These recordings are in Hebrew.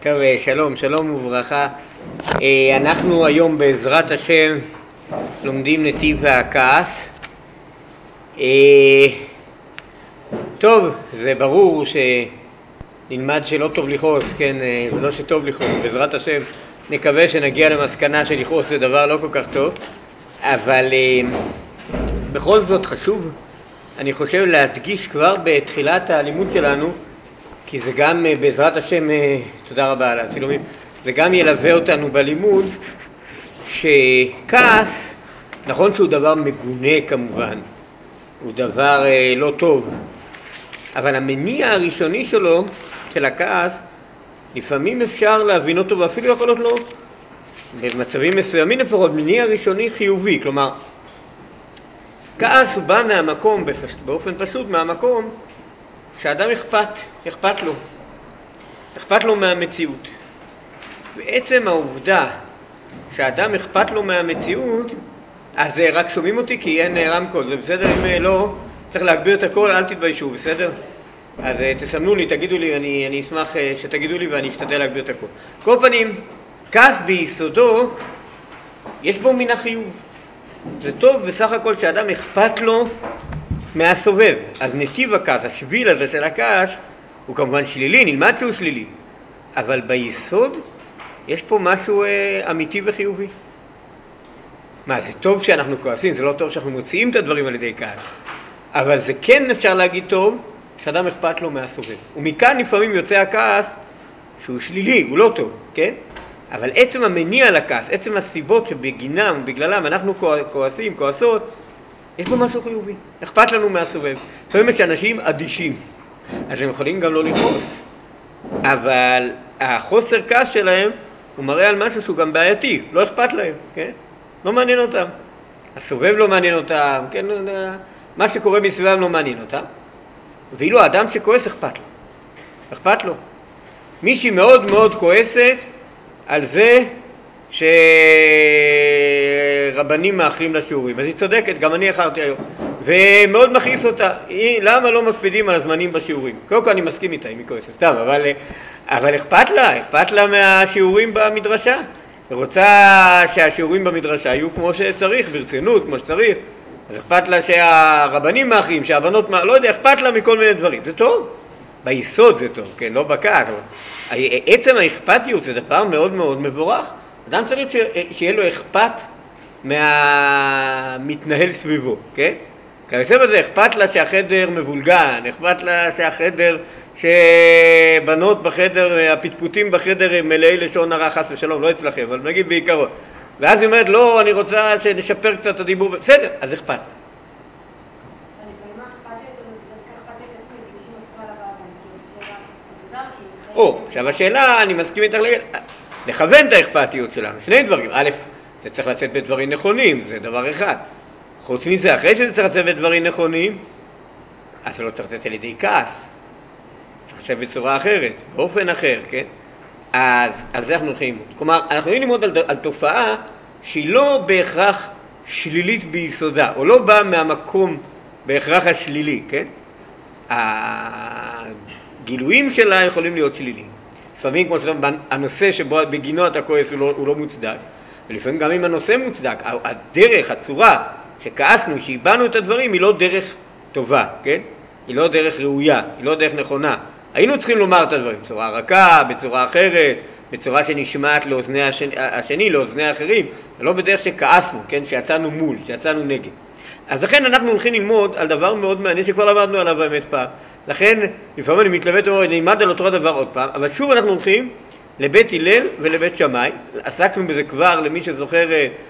טוב, שלום, שלום וברכה. אנחנו היום בעזרת השם לומדים נתיב והכעס. טוב, זה ברור שנלמד שלא טוב לכעוס, כן, ולא שטוב לכעוס. בעזרת השם נקווה שנגיע למסקנה שלכעוס זה דבר לא כל כך טוב, אבל בכל זאת חשוב, אני חושב, להדגיש כבר בתחילת הלימוד שלנו, כי זה גם בעזרת השם, תודה רבה על הצילומים, זה גם ילווה אותנו בלימוד, שכעס, נכון שהוא דבר מגונה כמובן, הוא דבר לא טוב, אבל המניע הראשוני שלו, של הכעס, לפעמים אפשר להבין אותו, ואפילו יכול להיות לו, במצבים מסוימים לפחות, מניע ראשוני חיובי, כלומר, כעס הוא בא מהמקום, באופן פשוט מהמקום, שאדם אכפת לו מהמציאות. בעצם העובדה שאדם אכפת לו מהמציאות, אז רק שומעים אותי כי אין רמקול, זה בסדר? אם לא, צריך להגביר את הכל, אל תתביישו, בסדר? אז תסמנו לי, תגידו לי, אני אשמח שתגידו לי ואני אשתדל להגביר את הכל. כל פנים, כעס ביסודו, יש בו מן החיוב. זה טוב בסך הכל שאדם אכפת לו מהסובב. אז נתיב הכעס, השביל הזה של הכעס, הוא כמובן שלילי, נלמד שהוא שלילי. אבל ביסוד יש פה משהו אמיתי וחיובי. מה, זה טוב שאנחנו כועסים, זה לא טוב שאנחנו מוציאים את הדברים על ידי כעס. אבל זה כן אפשר להגיד טוב שאדם אכפת לו מהסובב. ומכאן לפעמים יוצא הכעס שהוא שלילי, הוא לא טוב, כן? אבל עצם המניע לכעס, עצם הסיבות שבגינם, בגללם אנחנו כועסים, כועסות, יש בו משהו חיובי. אכפת לנו מהסובב. לפעמים יש אנשים אדישים, אז הם יכולים גם לא לכעוס. אבל החוסר כעס שלהם הוא מראה על משהו שהוא גם בעייתי, לא אכפת להם, כן? לא מעניין אותם. הסובב לא מעניין אותם, כן? מה שקורה בסביבם לא מעניין אותם. ואילו האדם שכועס אכפת לו. מישהי מאוד מאוד כועסת על זה שרבנים מאחרים לשיעורים. אז היא צודקת, גם אני אחרתי היום. ומאוד מכעיס אותה. למה לא מקפידים על הזמנים בשיעורים? קודם כל אני מסכים איתה, היא כועסת, סתם, אבל אכפת לה מהשיעורים במדרשה. היא רוצה שהשיעורים במדרשה יהיו כמו שצריך, ברצינות, כמו שצריך. אז אכפת לה שהרבנים מאחרים, שהבנות לא יודע, אכפת לה מכל מיני דברים. זה טוב. ביסוד זה טוב, כן, לא בכך. עצם האכפתיות זה דבר מאוד מאוד מבורך. אדם צריך שיהיה לו אכפת מהמתנהל סביבו, כן? כיוצא בזה אכפת לה שהחדר מבולגן, אכפת לה שהחדר, שבנות בחדר, הפטפוטים בחדר הם מלאי לשון הרע חס ושלום, לא אצלכם, אבל נגיד בעיקרון. ואז היא אומרת, לא, אני רוצה שנשפר קצת את הדיבור, בסדר, אז אכפת. עכשיו השאלה, אני מסכים איתך לכוון את האכפתיות שלנו, שני דברים. א', זה צריך לצאת בדברים נכונים, זה דבר אחד. חוץ מזה, אחרי שזה צריך לצאת בדברים נכונים, אז זה לא צריך לצאת על ידי כעס. צריך לצאת בצורה אחרת, באופן אחר, כן? אז על זה אנחנו הולכים ללמוד. כלומר, אנחנו הולכים ללמוד על תופעה שהיא לא בהכרח שלילית ביסודה, או לא באה מהמקום בהכרח השלילי, כן? הגילויים שלה יכולים להיות שליליים. לפעמים, כמו שאתה אומר, הנושא שבו בגינו אתה כועס הוא לא מוצדק. ולפעמים גם אם הנושא מוצדק, הדרך, הצורה שכעסנו, שהבנו את הדברים, היא לא דרך טובה, כן? היא לא דרך ראויה, היא לא דרך נכונה. היינו צריכים לומר את הדברים בצורה רכה, בצורה אחרת, בצורה שנשמעת לאוזני השני, לאוזני האחרים, ולא בדרך שכעסנו, כן? שיצאנו מול, שיצאנו נגד. אז לכן אנחנו הולכים ללמוד על דבר מאוד מעניין שכבר למדנו עליו באמת פעם. לכן לפעמים אני מתלבט ואומר, נלמד על אותו הדבר עוד פעם, אבל שוב אנחנו הולכים לבית הלל ולבית שמאי. עסקנו בזה כבר, למי שזוכר,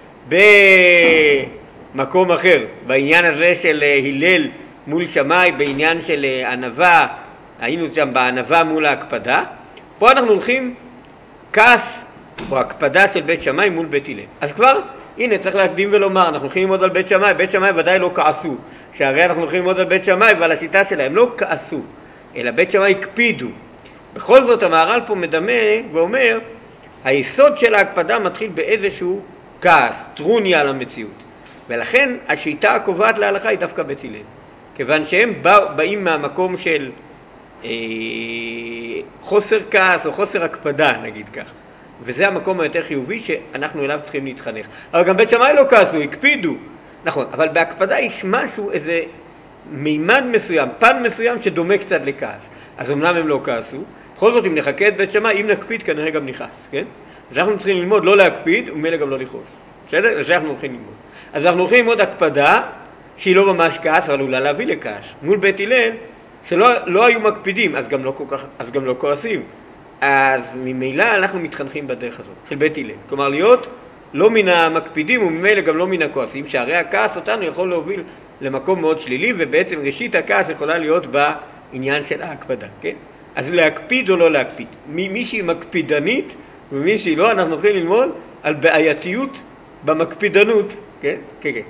במקום אחר, בעניין הזה של הלל מול שמאי, בעניין של ענווה, היינו שם בענווה מול ההקפדה. פה אנחנו הולכים כעס או הקפדה של בית שמאי מול בית הלל. אז כבר, הנה, צריך להקדים ולומר, אנחנו הולכים ללמוד על בית שמאי, בית שמאי ודאי לא כעסו, שהרי אנחנו הולכים ללמוד על בית שמאי ועל השיטה שלהם, לא כעסו, אלא בית שמאי הקפידו. בכל זאת המהר"ל פה מדמה ואומר, היסוד של ההקפדה מתחיל באיזשהו כעס, טרוניה על המציאות. ולכן השיטה הקובעת להלכה היא דווקא בית הלל. כיוון שהם באים מהמקום של חוסר כעס או חוסר הקפדה, נגיד כך. וזה המקום היותר חיובי שאנחנו אליו צריכים להתחנך. אבל גם בית שמאי לא כעסו, הקפידו. נכון, אבל בהקפדה יש משהו, איזה מימד מסוים, פן מסוים שדומה קצת לכעס. אז אמנם הם לא כעסו, בכל זאת אם נחכה את בית שמאי, אם נקפיד כנראה גם נכעס, כן? אז אנחנו צריכים ללמוד לא להקפיד ומילא גם לא לכעוס. בסדר? אז אנחנו הולכים ללמוד. אז אנחנו הולכים ללמוד הקפדה שהיא לא ממש כעס, אבל אולי להביא לכעס. מול בית הלל, שלא היו מקפידים, אז גם לא כועסים. אז ממילא אנחנו מתחנכים בדרך הזאת, של בית הלל. כלומר, להיות לא מן המקפידים וממילא גם לא מן הכועסים, שהרי הכעס אותנו יכול להוביל למקום מאוד שלילי, ובעצם ראשית הכעס יכולה להיות בעניין של ההקפדה, כן? אז להקפיד או לא להקפיד. מי שהיא מקפידנית ומי שהיא לא, אנחנו הולכים ללמוד על בעייתיות במקפידנות, כן? כן, כן.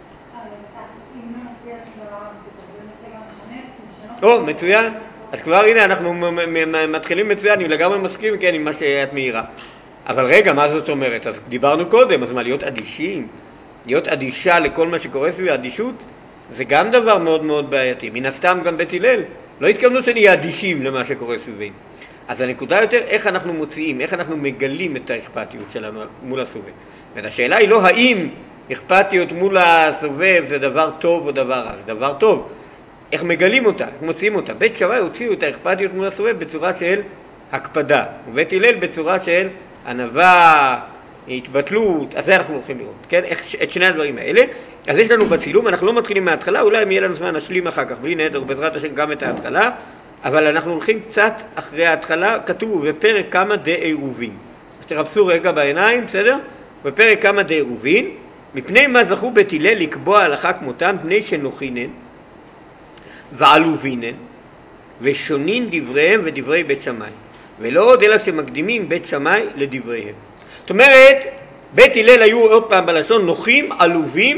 או, מצוין. אז כבר הנה אנחנו מתחילים מצוין, אני לגמרי מסכים, כן, עם מה שאת מהירה. אבל רגע, מה זאת אומרת? אז דיברנו קודם, אז מה, להיות אדישים? להיות אדישה לכל מה שקורה סביב האדישות? זה גם דבר מאוד מאוד בעייתי. מן הסתם גם בית הלל לא התכוונו שנהיה אדישים למה שקורה סביבנו. אז הנקודה יותר, איך אנחנו מוציאים, איך אנחנו מגלים את האכפתיות שלנו מול הסובב. והשאלה היא לא האם אכפתיות מול הסובב זה דבר טוב או דבר רע, זה דבר טוב. איך מגלים אותה, איך מוציאים אותה. בית שמאי הוציאו את האכפתיות מול הסובב בצורה של הקפדה, ובית הלל בצורה של ענווה, התבטלות. אז זה אנחנו הולכים לראות, כן? את שני הדברים האלה. אז יש לנו בצילום, אנחנו לא מתחילים מההתחלה, אולי אם יהיה לנו זמן נשלים אחר כך, בלי נדר, בעזרת השם גם את ההתחלה, אבל אנחנו הולכים קצת אחרי ההתחלה, כתוב בפרק כמה דעירובין. אז תרפסו רגע בעיניים, בסדר? בפרק כמה דעירובין, מפני מה זכו בית הלל לקבוע הלכה כמותם, פני שנוכינן ועלובינן, ושונין דבריהם ודברי בית שמאי, ולא עוד אלא שמקדימים בית שמאי לדבריהם. זאת אומרת, בית הלל היו עוד פעם בלשון נוחים, עלובים,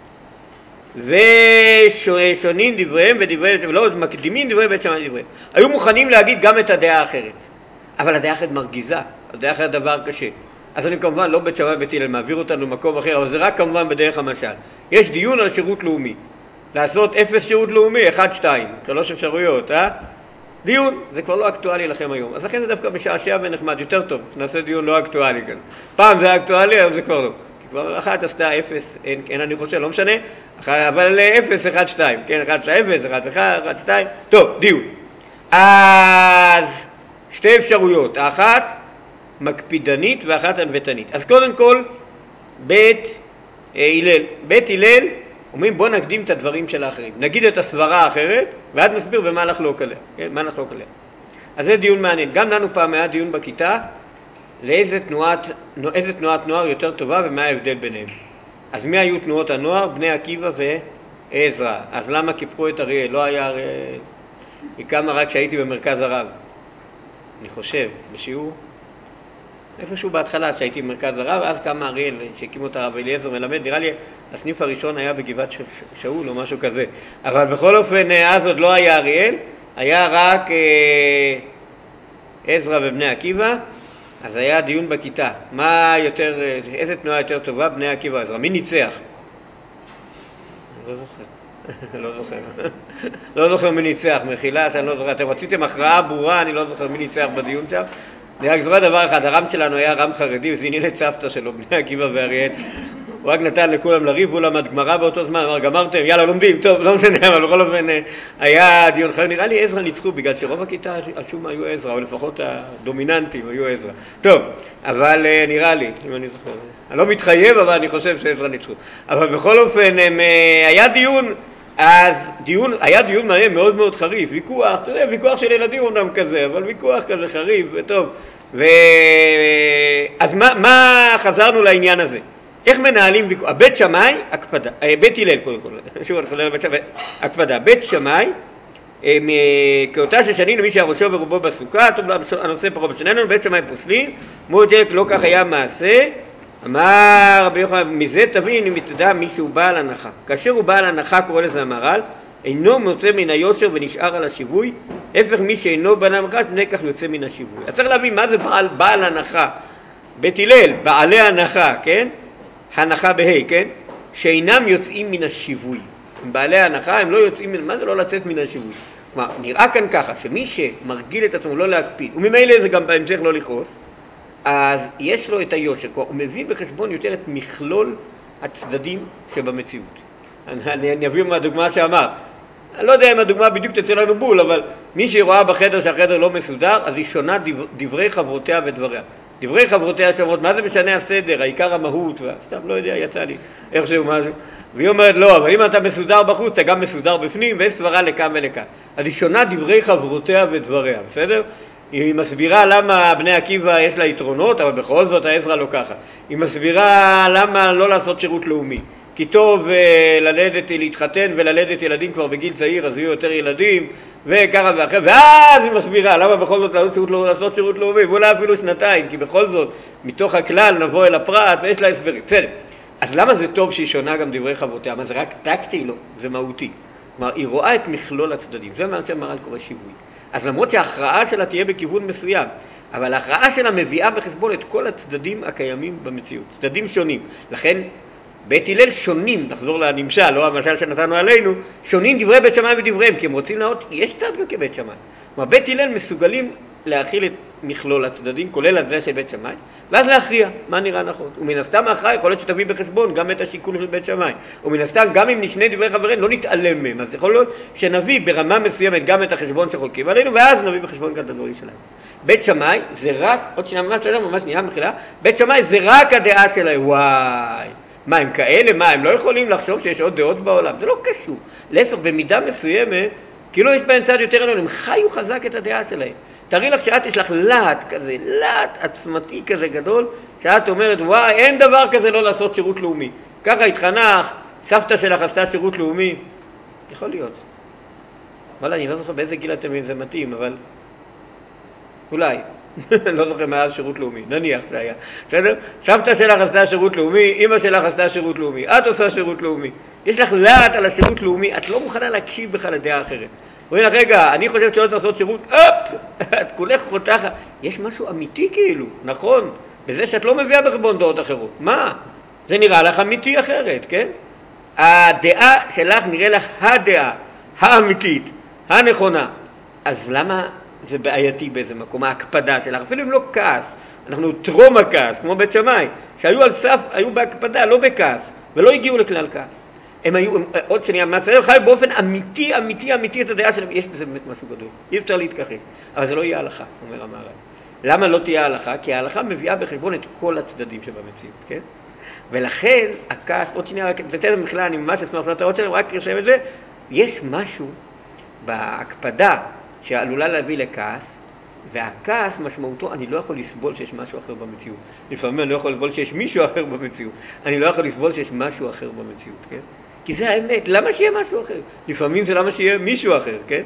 ושונין דבריהם ודברי, ולא עוד מקדימים דברי בית שמאי לדבריהם. היו מוכנים להגיד גם את הדעה האחרת, אבל הדעה האחרת מרגיזה, הדעה האחרת דבר קשה. אז אני כמובן לא בית שמאי בית הלל, מעביר אותנו למקום אחר, אבל זה רק כמובן בדרך המשל. יש דיון על שירות לאומי. לעשות 0 שירות לאומי, 1, 2, 3 אפשרויות, דיון, זה כבר לא אקטואלי לכם היום. אז לכן זה דווקא משעשע ונחמד, יותר טוב, נעשה דיון לא אקטואלי כאן. פעם זה אקטואלי, היום זה כבר לא. כי כבר 1 עשתה 0, אין אני חושב, לא משנה, אבל 0, 1, 2, כן, 1, 0, 1, 1, 2, טוב, דיון. אז שתי אפשרויות, האחת מקפידנית ואחת ענוותנית. אז קודם כל, בית הלל, אומרים בוא נקדים את הדברים של האחרים, נגיד את הסברה האחרת ואז נסביר במה נחלוק עליה, כן? מה נחלוק עליה. אז זה דיון מעניין. גם לנו פעם היה דיון בכיתה לאיזה תנועת נוער יותר טובה ומה ההבדל ביניהם. אז מי היו תנועות הנוער? בני עקיבא ועזרא. אז למה קיפחו את אריאל? לא היה אריאל, היא קמה רק כשהייתי במרכז הרב, אני חושב, בשיעור איפשהו בהתחלה שהייתי במרכז הרב, אז קמה אריאל שהקים אותה הרב אליעזר מלמד, נראה לי הסניף הראשון היה בגבעת שאול או משהו כזה, אבל בכל אופן אז עוד לא היה אריאל, היה רק עזרא ובני עקיבא. אז היה דיון בכיתה, איזה תנועה יותר טובה, בני עקיבא ועזרא, מי ניצח? לא זוכר מי ניצח, מחילה שאני לא זוכר, אתם רציתם הכרעה ברורה, אני לא זוכר מי ניצח בדיון שם. אני רק זוכר דבר אחד, הרם שלנו היה רם חרדי, וזה עניין את סבתא שלו, בני עקיבא ואריאל. הוא רק נתן לכולם לריב, הוא למד גמרא באותו זמן, אמר גמרתם, יאללה לומדים, טוב, לא משנה, אבל בכל אופן היה דיון חרדי. נראה לי עזרא ניצחו, בגלל שרוב הכיתה על שום היו עזרא, או לפחות הדומיננטים היו עזרא. טוב, אבל נראה לי, אם אני זוכר, אני לא מתחייב, אבל אני חושב שעזרא ניצחו. אבל בכל אופן היה דיון, היה דיון מעניין מאוד מאוד חריף, ויכוח, אתה יודע, ויכוח של ילדים אומנם כזה, אבל ויכוח כזה חריף וטוב. אז מה חזרנו לעניין הזה? איך מנהלים ויכוח? בית שמאי, הקפדה, בית הלל קודם כל, שוב אני חוזר לבית שמאי, הקפדה, בית שמאי, כאותה ששנים למי שהראשו ורובו בסוכה, טוב, הנושא פחות בשננו, בית שמאי פוסלים, מות ילד לא כך היה מעשה, אמר רבי יוחנן, מזה תבין אם תדע מישהו בעל הנחה. כאשר הוא בעל הנחה, קורא לזה המהר"ל, אינו מוצא מן היושר ונשאר על השיווי, הפך מי שאינו בן המחש, בני כך יוצא מן השיווי. אז צריך להבין מה זה בעל הנחה. בית הלל, בעלי הנחה, כן? הנחה בהי, כן? שאינם יוצאים מן השיווי. בעלי ההנחה הם לא יוצאים, מה זה לא לצאת מן השיווי? כלומר, נראה כאן ככה, שמי שמרגיל את עצמו לא להקפיד, וממילא זה גם בהמשך לא לכעוס, אז יש לו את היושר, הוא מביא בחשבון יותר את מכלול הצדדים שבמציאות. אני אביא מהדוגמה שאמר, אני לא יודע אם הדוגמה בדיוק תצא לנו בול, אבל מי שרואה בחדר שהחדר לא מסודר, אז היא שונה דברי חברותיה ודבריה. דברי חברותיה שאומרות, מה זה משנה הסדר, העיקר המהות, סתם לא יודע, יצא לי איכשהו משהו. והיא אומרת, לא, אבל אם אתה מסודר בחוץ, אתה גם מסודר בפנים, ויש סברה לכאן ולכאן. אז היא שונה דברי חברותיה ודבריה, בסדר? היא מסבירה למה בני עקיבא יש לה יתרונות, אבל בכל זאת העזרא לא ככה. היא מסבירה למה לא לעשות שירות לאומי. כי טוב להתחתן וללדת ילדים כבר בגיל צעיר, אז יהיו יותר ילדים, וככה ואחר, ואז היא מסבירה למה בכל זאת לעשות שירות לאומי, ואולי אפילו שנתיים, כי בכל זאת מתוך הכלל נבוא אל הפרט, ויש לה הסברים. בסדר. אז למה זה טוב שהיא שונה גם דברי חברותיה? מה זה רק טקטי? לא, זה מהותי. כלומר, היא רואה את מכלול הצדדים. זה מה שמר"ל קורא שיווי. אז למרות שההכרעה שלה תהיה בכיוון מסוים, אבל ההכרעה שלה מביאה בחשבון את כל הצדדים הקיימים במציאות, צדדים שונים. לכן בית הלל שונים, נחזור לנמשל, לא המשל שנתנו עלינו, שונים דברי בית שמאי ודבריהם, כי הם רוצים להראות, יש צד גם כבית שמאי. כלומר, בית הלל מסוגלים להכיל את מכלול הצדדים, כולל את זה של בית שמאי, ואז להכריע מה נראה נכון. ומן הסתם ההכרעה יכול להיות שתביא בחשבון גם את השיקול של בית שמאי. ומן הסתם גם אם נשנה דברי חברינו לא נתעלם מהם, אז יכול להיות שנביא ברמה מסוימת גם את החשבון שחולקים עלינו, ואז נביא בחשבון גם את הדברים שלהם. בית שמאי זה רק, עוד שנייה ממש שנייה מחילה, בית שמאי זה רק הדעה שלהם. וואי, מה הם כאלה? מה הם לא יכולים לחשוב שיש עוד דעות בעולם? זה לא קשור. להפך, במידה מסוימת, כאילו יש בהם צד יותר עליון, הם חיו חזק את הדעה שלהם. תראי לך שאת יש לך להט כזה, להט עצמתי כזה גדול, שאת אומרת, וואי, אין דבר כזה לא לעשות שירות לאומי. ככה התחנך, סבתא שלך עשתה שירות לאומי. יכול להיות. וואלה, אני לא זוכר באיזה גיל אתם אם זה מתאים, אבל אולי. לא זוכר מאז שירות לאומי, נניח זה היה. בסדר? סבתא שלך עשתה שירות לאומי, אמא שלך עשתה שירות לאומי, את עושה שירות לאומי. יש לך להט על השירות לאומי, את לא מוכנה להקשיב בכלל לדעה אחרת. אומרים לך, רגע, אני חושבת שלא לעשות שירות, את כולך פותחת. יש משהו אמיתי כאילו, נכון? בזה שאת לא מביאה בחשבון דעות אחרות. מה? זה נראה לך אמיתי אחרת, כן? הדעה שלך נראה לך הדעה, האמיתית, הנכונה. אז למה זה בעייתי באיזה מקום? ההקפדה שלך, אפילו אם לא כעס, אנחנו טרום הכעס, כמו בית שמאי, שהיו על סף, היו בהקפדה, לא בכעס, ולא הגיעו לכלל כעס. הם היו, עוד שנייה, מהצלם חיו באופן אמיתי את הדעה שלהם, יש בזה באמת משהו גדול, אי אפשר להתכחש, אבל זה לא יהיה הלכה, אומר המהר"ל. למה לא תהיה הלכה? כי ההלכה מביאה בחשבון את כל הצדדים שבמציאות, כן? ולכן הכעס, עוד שנייה, בטרם בכלל, אני ממש אשמח לתאות שלהם, רק תרשם את זה, יש משהו בהקפדה שעלולה להביא לכעס, והכעס משמעותו, אני לא יכול לסבול שיש משהו אחר במציאות. לפעמים אני לא יכול לסבול שיש מישהו אחר במציאות. אני לא יכול לסבול שיש משהו אחר במציאות, כן? כי זה האמת, למה שיהיה משהו אחר? לפעמים זה למה שיהיה מישהו אחר, כן?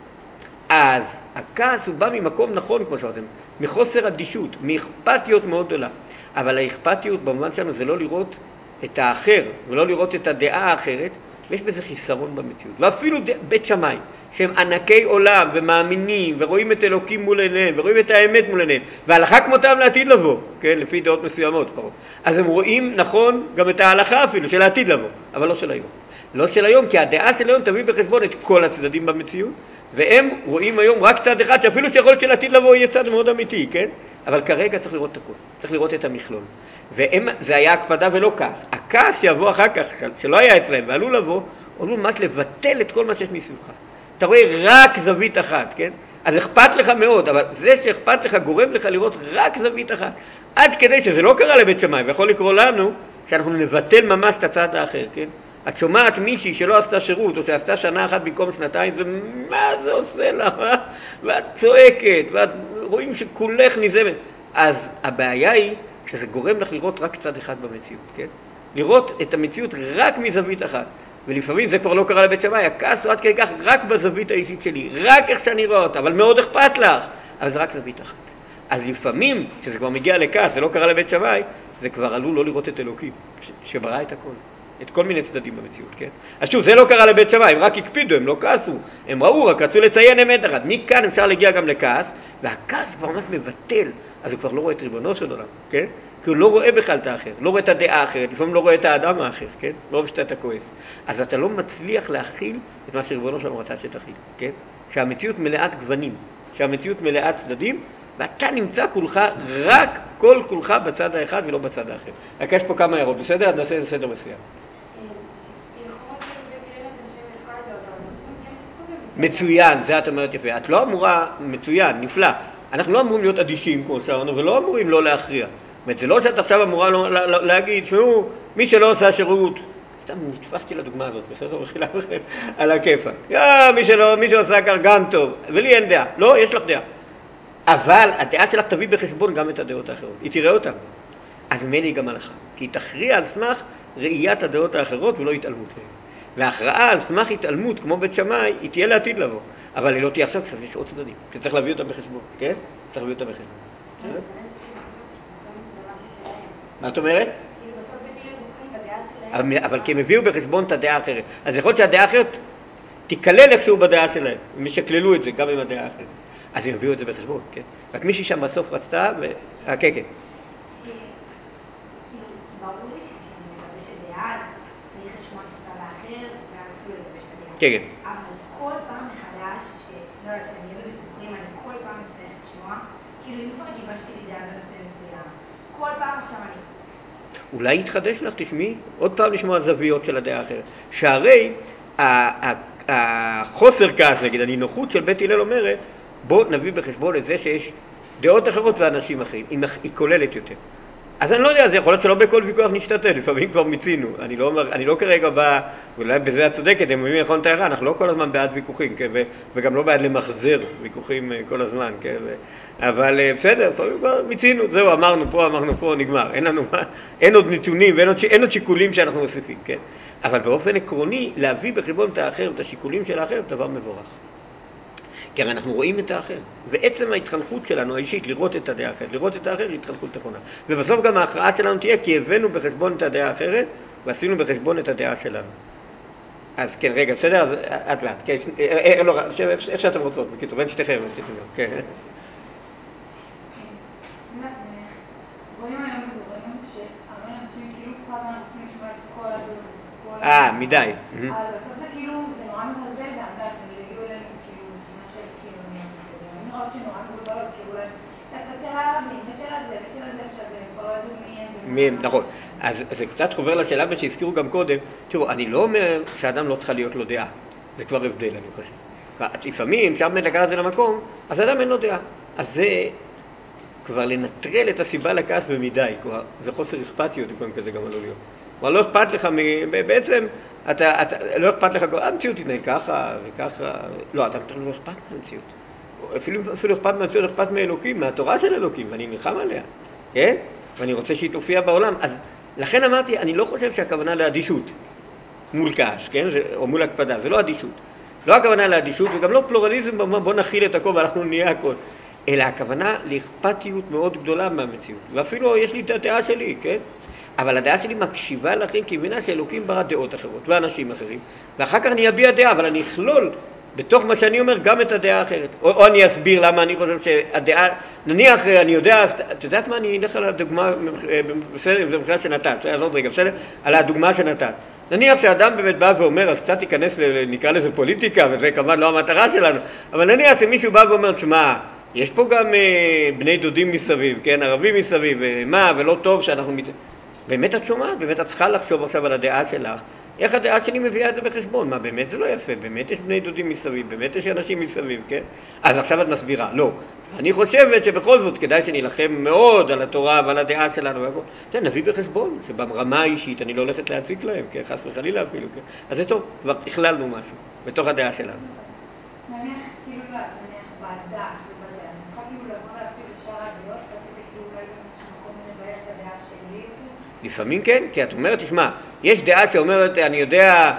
אז הכעס הוא בא ממקום נכון, כמו שאתם, מחוסר אדישות, מאכפתיות מאוד גדולה. אבל האכפתיות במובן שלנו זה לא לראות את האחר, ולא לראות את הדעה האחרת, ויש בזה חיסרון במציאות. ואפילו בית שמאי, שהם ענקי עולם ומאמינים ורואים את אלוקים מול עיניהם ורואים את האמת מול עיניהם וההלכה כמותם לעתיד לבוא, כן, לפי דעות מסוימות פחות. אז הם רואים נכון גם את ההלכה אפילו של העתיד לבוא, אבל לא של היום. לא של היום, כי הדעה של היום תביא בחשבון את כל הצדדים במציאות, והם רואים היום רק צד אחד, שאפילו שיכול להיות של העתיד לבוא יהיה צד מאוד אמיתי, כן? אבל כרגע צריך לראות את הכל, צריך לראות את המכלול. זה היה הקפדה ולא כעס. הכעס שיבוא אחר כך, שלא היה אצלהם ועלו לבוא, עלו ממש לבטל את כל מה שיש מסביבך. אתה רואה רק זווית אחת, כן? אז אכפת לך מאוד, אבל זה שאכפת לך גורם לך לראות רק זווית אחת. עד כדי שזה לא קרה לבית שמאי, ויכול לקרוא לנו שאנחנו נבטל ממש את הצד האחר, כן? את שומעת מישהי שלא עשתה שירות, או שעשתה שנה אחת במקום שנתיים, זה מה זה עושה לך? ואת צועקת, ואת רואים שכולך נזמת. אז הבעיה היא שזה גורם לך לראות רק צד אחד במציאות, כן? לראות את המציאות רק מזווית אחת. ולפעמים זה כבר לא קרה לבית שמאי, הכעס הוא עד כדי כך רק בזווית האישית שלי, רק איך שאני רואה אותה, אבל מאוד אכפת לך, אבל זה רק זווית אחת. אז לפעמים, כשזה כבר מגיע לכעס, זה לא קרה לבית שמאי, זה כבר עלול לא לראות את אלוקים, שברא את הכל, את כל מיני צדדים במציאות, כן? אז שוב, זה לא קרה לבית שמאי, הם רק הקפידו, הם לא כעסו, הם ראו, רק רצו לציין אמת אחת. מכאן אפשר להגיע גם לכעס, והכעס כבר ממש מבטל, אז הוא כבר לא רואה את ריבונו של עולם, כן? כי הוא לא רואה בכלל את האחר, לא רואה את הדעה האחרת, לפעמים לא רואה את האדם האחר, כן? לא רואה שאתה כועס. אז אתה לא מצליח להכיל את מה שריבונו שלנו רצה שתכיל, כן? שהמציאות מלאת גוונים, שהמציאות מלאת צדדים, ואתה נמצא כולך, רק כל כולך בצד האחד ולא בצד האחר. רק יש פה כמה הערות, בסדר? אז נעשה סדר מסוים. מצוין, זה את אומרת יפה. את לא אמורה, מצוין, נפלא. אנחנו לא אמורים להיות אדישים כמו שאמרנו, ולא אמורים לא להכריע. זאת אומרת, זה לא שאת עכשיו אמורה להגיד שהוא, מי שלא עושה שירות, סתם נתפסתי לדוגמה הזאת, בסדר? מחילה לכם, על הכיפה. מי שעושה כך גם טוב, ולי אין דעה. לא, יש לך דעה. אבל הדעה שלך תביא בחשבון גם את הדעות האחרות. היא תראה אותן. אז ממני היא גם הלכה. כי היא תכריע על סמך ראיית הדעות האחרות ולא התעלמות. וההכרעה על סמך התעלמות, כמו בית שמאי, היא תהיה לעתיד לבוא. אבל היא לא תהיה עכשיו, יש עוד צדדים. שצריך להביא אותם בחשבון, כן? צריך להביא אותם בחשבון. מה את אומרת? אבל כי הם הביאו בחשבון את הדעה האחרת. אז יכול להיות שהדעה האחרת תיכלל איכשהו בדעה שלהם. הם ישקללו את זה גם עם הדעה האחרת. אז הם הביאו את זה בחשבון, כן? רק מישהי שם בסוף רצתה, כן, כן. ברור לי שכשאני מגבש את דעה, צריך לשמוע את הצד האחר, ואז כאילו לגבש את הדעה. כן, כן. אבל כל פעם מחדש, שלא יודעת שאני אהיה בוויכוחים, אני כל פעם אצטרך לשמוע, כאילו אם כבר גיבשתי לי דעה בנושא מסוים, כל פעם עכשיו אני... אולי יתחדש לך, תשמעי, עוד פעם לשמוע זוויות של הדעה האחרת. שהרי החוסר כעס, נגיד, הנינוחות של בית הלל אומרת, בוא נביא בחשבון את זה שיש דעות אחרות ואנשים אחרים, היא כוללת יותר. אז אני לא יודע, זה יכול להיות שלא בכל ויכוח נשתתף, לפעמים כבר מיצינו. אני לא כרגע בא, אולי בזה את צודקת, הם אומרים נכון תארה, אנחנו לא כל הזמן בעד ויכוחים, כן, וגם לא בעד למחזר ויכוחים כל הזמן, כן, אבל בסדר, כבר מיצינו, זהו, אמרנו פה, נגמר. אין עוד נתונים ואין עוד שיקולים שאנחנו מוסיפים, כן? אבל באופן עקרוני, להביא בחשבון את האחר ואת השיקולים של האחר, דבר מבורך. כי הרי אנחנו רואים את האחר, ועצם ההתחנכות שלנו האישית לראות את הדעה האחרת, לראות את האחר היא התחנכות נכונה. ובסוף גם ההכרעה שלנו תהיה כי הבאנו בחשבון את הדעה האחרת ועשינו בחשבון את הדעה שלנו. אז כן, רגע, בסדר? אז את לאט, כן, איך שאתם רוצות, בקיצור, בין שתיכם, כן. רואים היום בדורים שהרבה אנשים כאילו כל הזמן רוצים לשמוע את כל הדעות. מדי. אבל בסוף זה כאילו, זה נורא מבלבל גם, הם הגיעו אלינו כאילו, מה שכאילו אני רואה שנורא מבולבלות, כאילו להם את הצד של הערבים, ושל הזה, ושל הזה, ושל הזה, הם כבר לא ידעו מי הם. נכון, אז זה קצת חובר לשאלה שהזכירו גם קודם. תראו, אני לא אומר שאדם לא צריכה להיות לו דעה, זה כבר הבדל, אני חושב. לפעמים, שם לקחת את זה למקום, אז אדם אין לו דעה. אז זה כבר לנטרל את הסיבה לכעס במידי, כבר זה חוסר אכפתיות, לפעמים כזה גם עלול להיות. אבל לא אכפת לך, בעצם, לא אכפת לך, המציאות תתנהל ככה וככה, לא, אתה לא אכפת מהמציאות. אפילו אכפת מהמציאות, אכפת מאלוקים, מהתורה של אלוקים, ואני נלחם עליה, כן? ואני רוצה שהיא תופיע בעולם. אז לכן אמרתי, אני לא חושב שהכוונה לאדישות מול כעס, כן? או מול הקפדה, זה לא אדישות. לא הכוונה לאדישות, וגם לא פלורליזם, בוא נכיל את הכל ואנחנו נהיה הכל. אלא הכוונה לאכפתיות מאוד גדולה מהמציאות. ואפילו יש לי את הדעה שלי, כן? אבל הדעה שלי מקשיבה לכם, כי מבינה שאלוקים ברא דעות אחרות ואנשים אחרים. ואחר כך אני אביע דעה, אבל אני אכלול בתוך מה שאני אומר גם את הדעה האחרת. או אני אסביר למה אני חושב שהדעה, נניח אני יודע, את יודעת מה, אני אלך על הדוגמה, בסדר, זה מבחינת שנתת, אז עוד רגע, בסדר? על הדוגמה שנתת. נניח שאדם באמת בא ואומר, אז קצת ייכנס, נקרא לזה פוליטיקה, וזה כמובן לא המטרה שלנו, אבל נניח שמישהו בא ואומר, תשמע, יש פה גם בני דודים מסביב, כן, ערבים מסביב, מה, ולא טוב שאנחנו באמת את שומעת, באמת את צריכה לחשוב עכשיו על הדעה שלך, איך הדעה שלי מביאה את זה בחשבון, מה באמת זה לא יפה, באמת יש בני דודים מסביב, באמת יש אנשים מסביב, כן? אז עכשיו את מסבירה, לא. אני חושבת שבכל זאת כדאי שנלחם מאוד על התורה ועל הדעה שלנו, נביא בחשבון שברמה האישית אני לא הולכת להציג להם, כן, חס וחלילה אפילו, כן? אז זה טוב, כבר הכללנו משהו בתוך הדעה שלנו. נניח, כאילו, נניח בדעה, ובזה, אני צריכה כאילו לבוא להקשיב לשאר הדעות, וכדי כאילו אולי באיזשהו מקום לבאר את הדעה שלי. לפעמים כן, כי את אומרת, תשמע, יש דעה שאומרת, אני יודע,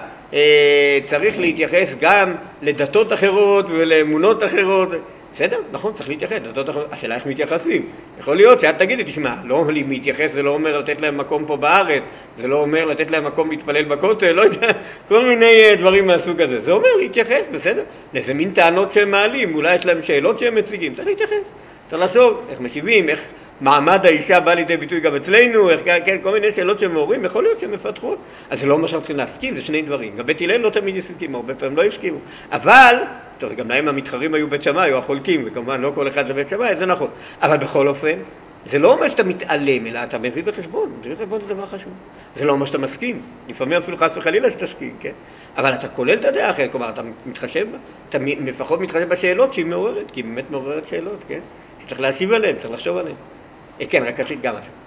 צריך להתייחס גם לדתות אחרות ולאמונות אחרות. בסדר, נכון, צריך להתייחס, דתות אחרות, השאלה איך מתייחסים. יכול להיות שאת תגידי, תשמע, לא אומר לי מתייחס, זה לא אומר לתת להם מקום פה בארץ, זה לא אומר לתת להם מקום להתפלל בכותל, לא יודע, כל מיני דברים מהסוג הזה. זה אומר להתייחס, בסדר, לאיזה מין טענות שהם מעלים, אולי יש להם שאלות שהם מציגים, צריך להתייחס. צריך לחשוב איך משיבים, איך מעמד האישה בא לידי ביטוי גם אצלנו, כן, כל מיני שאלות שמעוררים, יכול להיות שהן מפתחות. אז זה לא מה שאנחנו צריכים להסכים, זה שני דברים. גם בית הלל לא תמיד הסכימו, הרבה פעמים לא הסכימו. אבל, טוב, גם להם המתחרים היו בית שמאי, או החולקים, וכמובן לא כל אחד זה בית שמאי, זה נכון. אבל בכל אופן, זה לא אומר שאתה מתעלם, אלא אתה מביא בחשבון. מביא בחשבון זה דבר חשוב. זה לא אומר שאתה מסכים. לפעמים אפילו חס וחלילה שתסכים, כן? אבל אתה כולל את הדעה אחרת, כלומר, אתה מתחשב בה, אתה לפחות מתחשב בשאלות שהיא מעוררת, כי היא באמת מעוררת שאלות, כן? שצריך להשיב עליהן, צריך לחשוב עליהן. כן, רק עשית גם משהו.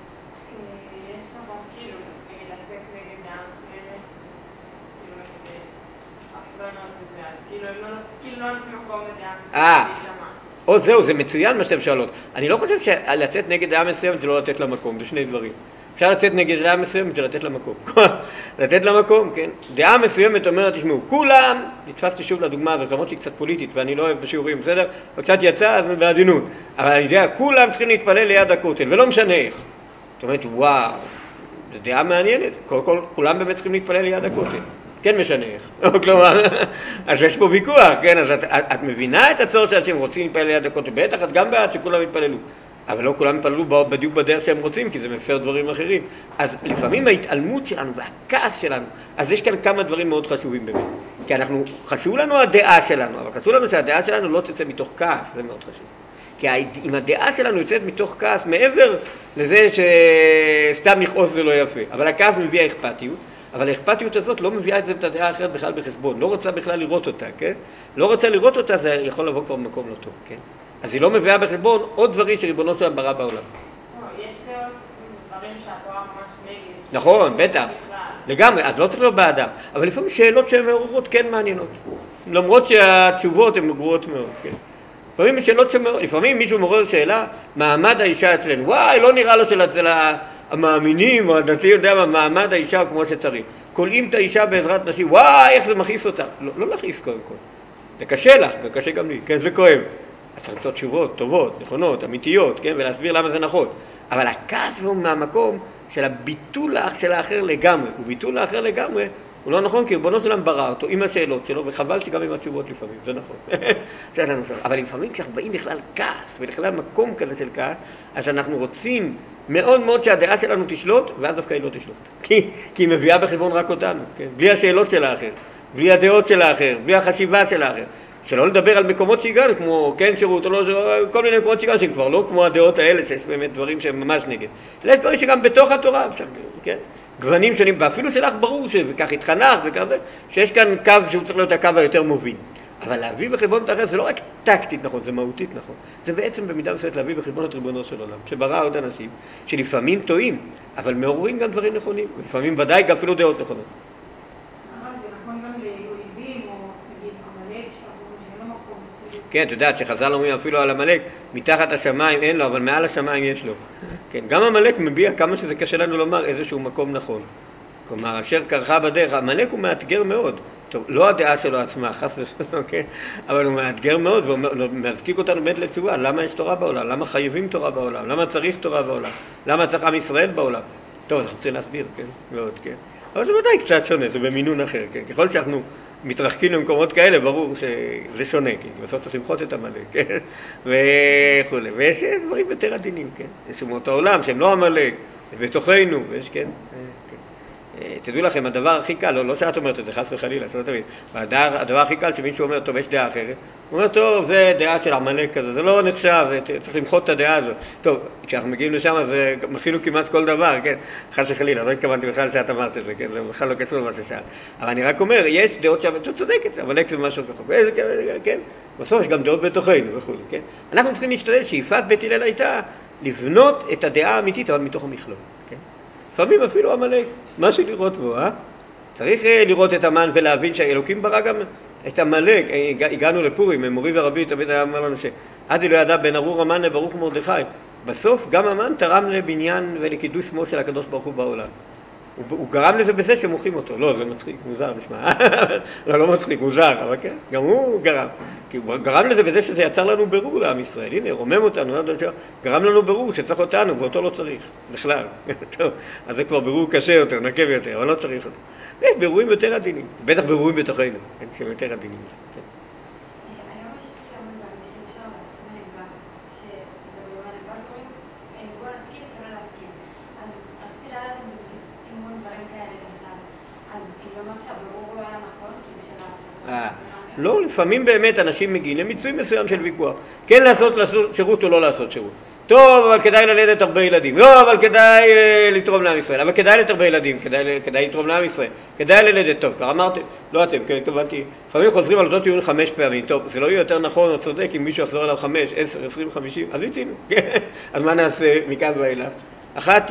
יש מקום כאילו, נגיד לצאת נגד דעה מסוימת, כאילו נגד הפגנות וזה, אז כאילו לא נתנו מקום לדעה מסוימת להישמע. או זהו, זה מצוין מה שאתם שואלות. אני לא חושב שלצאת נגד דעה מסוימת זה לא לתת לה מקום, זה שני דברים. אפשר לצאת נגד דעה מסוימת ולתת לה מקום. לתת לה מקום, כן. דעה מסוימת אומרת, תשמעו, כולם, נתפסתי שוב לדוגמה הזאת, למרות שהיא קצת פוליטית ואני לא אוהב בשיעורים, בסדר? וקצת יצא, אז בעדינות. אבל אני יודע, כולם צריכים להתפלל ליד הכותל, ולא משנה איך. זאת אומרת, וואו, זו דעה מעניינת. כולם באמת צריכים להתפלל ליד הכותל. כן משנה איך. כלומר, אז יש פה ויכוח, כן? אז את מבינה את הצורך שאנשים רוצים להתפלל ליד הכותל, בטח את גם בעד שכולם יתפללו. אבל לא כולם יתפללו בדיוק בדרך שהם רוצים, כי זה מפר דברים אחרים. אז לפעמים ההתעלמות שלנו והכעס שלנו, אז יש כאן כמה דברים מאוד חשובים באמת. כי חשוב לנו הדעה שלנו, אבל חשוב לנו שהדעה שלנו לא תצא מתוך כעס, זה מאוד חשוב. כי אם הדעה שלנו יוצאת מתוך כעס, מעבר לזה שסתם לכעוס זה לא יפה, אבל הכעס מביא אכפתיות, אבל האכפתיות הזאת לא מביאה את זה את הדעה האחרת בכלל בחשבון, לא רוצה בכלל לראות אותה, כן? לא רוצה לראות אותה, זה יכול לבוא כבר במקום לא טוב, כן? אז היא לא מביאה בחשבון עוד דברים שריבונו שלהם ברא בעולם. יש דברים שהתורה ממש נגד. נכון, בטח. לגמרי, אז לא צריך להיות באדם. אבל לפעמים שאלות שהן מעוררות כן מעניינות. למרות שהתשובות הן גרועות מאוד, כן? לפעמים שאלות לפעמים מישהו מעורר שאלה, מעמד האישה אצלנו. וואי, לא נראה לו אצל המאמינים או הדתיים, יודע מה, מעמד האישה הוא כמו שצריך. קולעים את האישה בעזרת נשים, וואי, איך זה מכעיס אותה. לא להכעיס קודם כל. זה קשה לך, זה קשה גם לי, כן, זה כואב. אז צריך למצוא תשובות טובות, נכונות, אמיתיות, כן, ולהסביר למה זה נכון. אבל הכעס הוא מהמקום של הביטול של האחר לגמרי. וביטול האחר לגמרי הוא לא נכון, כי ריבונו שלם ברא אותו עם השאלות שלו, וחבל שגם עם התשובות לפעמים, זה נכון. אבל לפעמים כשאנחנו באים בכלל כעס, ובכלל מקום כזה של כעס, אז אנחנו רוצים מאוד מאוד שהדעה שלנו תשלוט, ואז דווקא היא לא תשלוט. כי היא מביאה בחשבון רק אותנו, כן? בלי השאלות של האחר, בלי הדעות של האחר, בלי החשיבה של האחר. שלא לדבר על מקומות שהגענו, כמו כן שירות או לא, כל מיני מקומות שהגענו, שהם כבר לא כמו הדעות האלה, שיש באמת דברים שהם ממש נגד. יש דברים שגם בתוך התורה, כן? גוונים שונים, ואפילו שלך ברור שכך התחנך וכך זה, שיש כאן קו שהוא צריך להיות הקו היותר מוביל. אבל להביא בחשבון את האחר זה לא רק טקטית נכון, זה מהותית נכון. זה בעצם במידה מסוימת להביא בחשבון את ריבונו של עולם, שברא עוד אנשים שלפעמים טועים, אבל מעוררים גם דברים נכונים, ולפעמים ודאי גם אפילו דעות נכונות. זה נכון גם לאויבים או נגיד עמלק שאין לו מקום. כן, את יודעת שחז"ל אומרים אפילו על עמלק, מתחת השמיים אין לו, אבל מעל השמיים יש לו. כן, גם עמלק מביע כמה שזה קשה לנו לומר איזשהו מקום נכון. כלומר, אשר קרחה בדרך, עמלק הוא מאתגר מאוד. טוב, לא הדעה שלו עצמה, חס ושלום, כן? אבל הוא מאתגר מאוד, ומזקיק אותנו באמת לתשובה. למה יש תורה בעולם? למה חייבים תורה בעולם? למה צריך תורה בעולם? למה צריך עם ישראל בעולם? טוב, אנחנו צריכים להסביר, כן? מאוד, כן? אבל זה ודאי קצת שונה, זה במינון אחר, כן? ככל שאנחנו מתרחקים למקומות כאלה, ברור שזה שונה, כן? בסוף צריך למחות את עמלק, כן? וכו'. ויש דברים יותר עדינים, כן? יש אומות העולם שהם לא עמלק, בתוכנו, ויש, כן? תדעו לכם, הדבר הכי קל, לא שאת אומרת את זה, חס וחלילה, שלא תמיד, הדבר הכי קל שמישהו אומר, טוב, יש דעה אחרת, הוא אומר, טוב, זה דעה של עמלק כזה, זה לא נחשב, צריך למחות את הדעה הזאת. טוב, כשאנחנו מגיעים לשם, אז מכינו כמעט כל דבר, כן? חס וחלילה, לא התכוונתי בכלל שאת אמרת את זה, כן? זה בכלל לא קשור למה ששאל. אבל אני רק אומר, יש דעות שאתה צודקת, עמלק זה משהו ככה, כן? בסוף יש גם דעות בתוכנו וכו', כן? אנחנו צריכים להשתדל, שאיפת בית הלל הייתה לבנות את הדעה האמיתית, אבל מתוך המכלול, כן? לפעמים אפילו עמלק, משהו לראות בו, צריך לראות את המן ולהבין שהאלוקים ברא גם את עמלק. הגענו לפורים, מורי ורבי תמיד היה אומר לנו שעד לא ידע בין ארור המן לברוך מרדכי. בסוף גם המן תרם לבניין ולקידוש שמו של הקדוש ברוך הוא בעולם. הוא גרם לזה בזה שמוחים אותו. לא, זה מצחיק, מוזר נשמע. לא מצחיק, מוזר, אבל כן, גם הוא גרם. כי הוא גרם לזה בזה שזה יצר לנו ברור לעם ישראל. הנה, רומם אותנו, גרם לנו ברור שצריך אותנו, ואותו לא צריך, בכלל. טוב, אז זה כבר ברור קשה יותר, נקב יותר, אבל לא צריך אותו. יש ברורים יותר עדינים, בטח ברורים בתוכנו, שהם יותר עדינים. היום יש כמה דברים שאפשר להסתמך בה, שמדברים על אלבטורים, כל אומר שהבירור לא היה נכון, כי בשביל לא, לפעמים באמת אנשים מגיעים למיצוי מסוים של ויכוח. כן לעשות שירות או לא לעשות שירות. טוב, אבל כדאי ללדת הרבה ילדים. לא, אבל כדאי לתרום לעם ישראל. אבל כדאי לתת הרבה ילדים, כדאי לתרום לעם ישראל. כדאי ללדת. טוב, כבר אמרתם, לא אתם, כן, התכוונתי. לפעמים חוזרים על אותו טיעון 5 פעמים. טוב, זה לא יהיה יותר נכון או צודק אם מישהו יחזור עליו 5, 10, 20, 50. אז יצינו. אז מה נעשה מכאן ואילך? אחת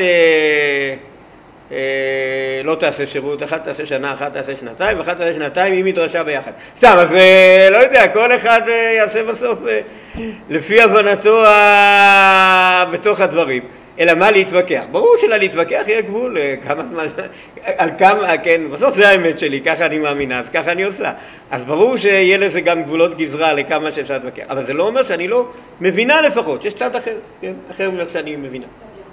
לא תעשה שירות, אחת תעשה שנה, אחת תעשה שנתיים, ואחת תעשה שנתיים עם מדרשה ביחד. סתם, אז לא יודע, כל אחד יעשה בסוף לפי הבנתו בתוך הדברים. אלא מה להתווכח? ברור שלהתווכח יהיה גבול, כמה זמן, על כמה, כן, בסוף זה האמת שלי, ככה אני מאמינה, אז ככה אני עושה. אז ברור שיהיה לזה גם גבולות גזרה לכמה שאפשר להתווכח. אבל זה לא אומר שאני לא מבינה לפחות, יש צד אחר, כן, אחר אומר שאני מבינה.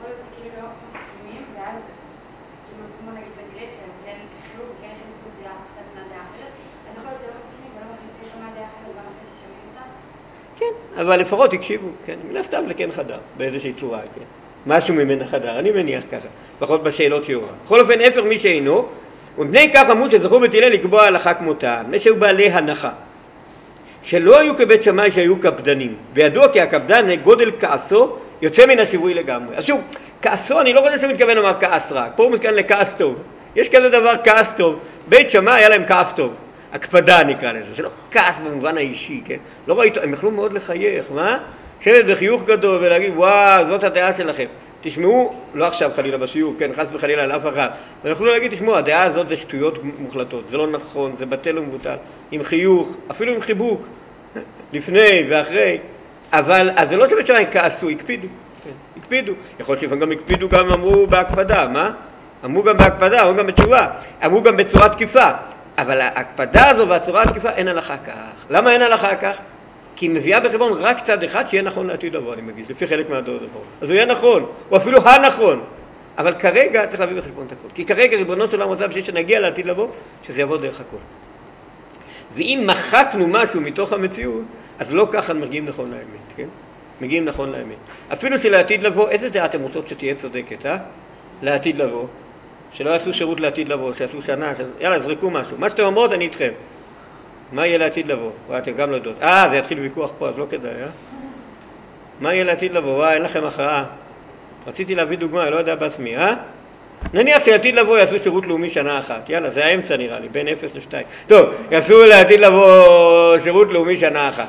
אבל לפחות הקשיבו, כן, מן הסתם זה כן חדר, באיזושהי צורה, כן. משהו ממנה חדר, אני מניח ככה, לפחות בשאלות שיעורה. בכל אופן, הפך מי שאינו, ובני כך אמרו שזכו בית הלל לקבוע הלכה כמותם, מי שהיו בעלי הנחה, שלא היו כבית שמאי שהיו קפדנים, וידוע כי הקפדן גודל כעסו יוצא מן השיווי לגמרי. אז שוב, כעסו, אני לא רוצה שמתכוון לומר כעס רע, פה הוא מתכוון לכעס טוב. יש כזה דבר כעס טוב, בית שמאי היה להם כעס טוב. הקפדה נקרא לזה, שלא כעס במובן האישי, כן? לא ראיתו, הם יכלו מאוד לחייך, מה? שבת בחיוך גדול ולהגיד, וואו, זאת הדעה שלכם. תשמעו, לא עכשיו חלילה בשיעור, כן, חס וחלילה על אף אחד. אבל יכלו להגיד, תשמעו, הדעה הזאת זה שטויות מוחלטות, זה לא נכון, זה בטל ומבוטל, עם חיוך, אפילו עם חיבוק, לפני ואחרי. אבל, אז זה לא שבית שמאי כעסו, הקפידו, כן, הקפידו. יכול להיות שגם הקפידו, גם אמרו בהקפדה, מה? אמרו גם בהקפדה, אמרו גם בתשובה, אמרו גם בצורה תקיפה. אבל ההקפדה הזו והצורה התקיפה אין הלכה כך. למה אין הלכה כך? כי היא מביאה בחשבון רק צד אחד שיהיה נכון לעתיד לבוא, אני מגיש, לפי חלק מהדעות לבוא. אז הוא יהיה נכון, או אפילו הנכון. אבל כרגע צריך להביא בחשבון את הכל. כי כרגע ריבונו של עולם רוצה בשביל שנגיע לעתיד לבוא, שזה יבוא דרך הכל. ואם מחקנו משהו מתוך המציאות, אז לא ככה מגיעים נכון לאמת, כן? מגיעים נכון לאמת. אפילו שלעתיד לבוא, איזה דעה אתם רוצות שתהיה צודקת, לעתיד לבוא? שלא יעשו שירות לעתיד לבוא, שיעשו שנה, יאללה, זרקו משהו. מה שאתם אומרות, אני איתכם. מה יהיה לעתיד לבוא? אתם גם לא יודעות. זה יתחיל ויכוח פה, אז לא כדאי, מה יהיה לעתיד לבוא? אין לכם הכרעה. רציתי להביא דוגמה, אני לא יודע בעצמי, נניח שלעתיד לבוא יעשו שירות לאומי שנה אחת. יאללה, זה האמצע נראה לי, בין 0 ל-2. טוב, יעשו לעתיד לבוא שירות לאומי שנה אחת.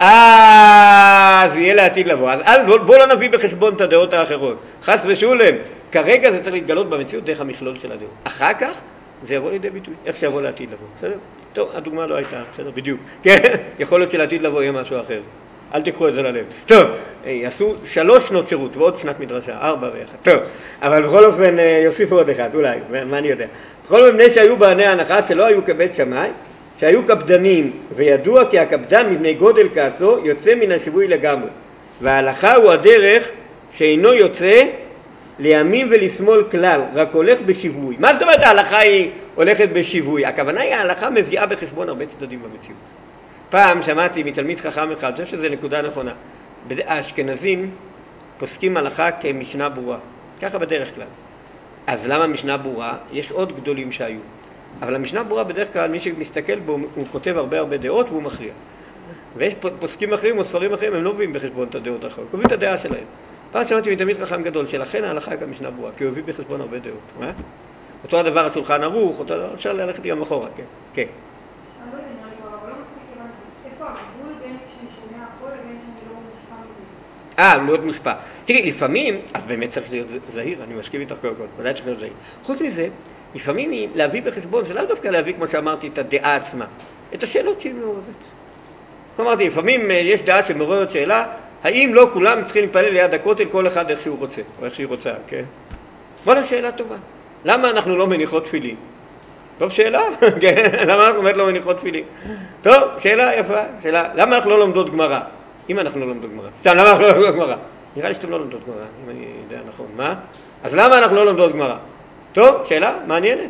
זה יהיה לעתיד לבוא. אז בואו לא נביא בחשבון את הדעות האחרות. חס ושולם. כרגע זה צריך להתגלות במציאות דרך המכלול של הדעות. אחר כך זה יבוא לידי ביטוי, איך שיבוא לעתיד לבוא. בסדר? טוב, הדוגמה לא הייתה, בסדר, בדיוק. כן, יכול להיות שלעתיד לבוא יהיה משהו אחר. אל תקחו את זה ללב. טוב, יעשו 3 שנות שירות ועוד שנת מדרשה, 4 ויחד. טוב, אבל בכל אופן יוסיפו עוד אחד, אולי, מה אני יודע. בכל אופן, בני שהיו בעלי ההנחה שלא היו כבית שמאי, שהיו קפדנים, וידוע כי הקפדן מבני גודל כעסו יוצא מן השיווי לגמרי. וההלכה הוא הדרך שאינו יוצא לימין ולשמאל כלל, רק הולך בשיווי. מה זאת אומרת ההלכה היא הולכת בשיווי? הכוונה היא ההלכה מביאה בחשבון הרבה צדדים במציאות. פעם שמעתי מתלמיד חכם אחד, אני חושב שזו נקודה נכונה. האשכנזים פוסקים הלכה כמשנה ברורה, ככה בדרך כלל. אז למה משנה ברורה? יש עוד גדולים שהיו. אבל המשנה ברורה בדרך כלל מי שמסתכל בו הוא כותב הרבה דעות והוא מכריע. ויש פוסקים אחרים או ספרים אחרים, הם לא מביאים בחשבון את הדעות האחרות, קובעים את הדעה שלהם. פעם שמעתי מתלמיד חכם גדול, שלכן ההלכה היא גם משנה ברורה, כי הוא הביא בחשבון הרבה דעות. אותו הדבר השולחן ערוך, אותו דבר, אפשר ללכת גם אחורה, כן. כן. אבל לא מספיק הבנתי, איפה הגבול בין שאני שומע הכל לבין שאני לא מושפע מזה? מאוד מושפע. תראי, לפעמים, אז באמת צריך להיות זהיר, אני מסכים איתך כל כך, ודאי צריך להיות זהיר. חוץ מזה, לפעמים להביא בחשבון, זה לא דווקא להביא, כמו שאמרתי, את הדעה עצמה, את השאלות שהיא מעורבת. אמרתי, לפעמים יש דעה שמעוררת שאלה, האם לא כולם צריכים להתפלל ליד הכותל, כל אחד איך שהוא רוצה, או איך שהיא רוצה, כן? בואו שאלה טובה. למה אנחנו לא מניחות תפילין? טוב, שאלה, כן? למה אנחנו באמת לא מניחות תפילין? טוב, שאלה יפה, שאלה. למה אנחנו לא לומדות גמרא? אם אנחנו לא לומדות גמרא. סתם, למה אנחנו לא לומדות גמרא? נראה לי שאתם לא לומדות גמרא, אם אני יודע נכון. מה? אז למה אנחנו לא לומדות גמרא? טוב, שאלה מעניינת.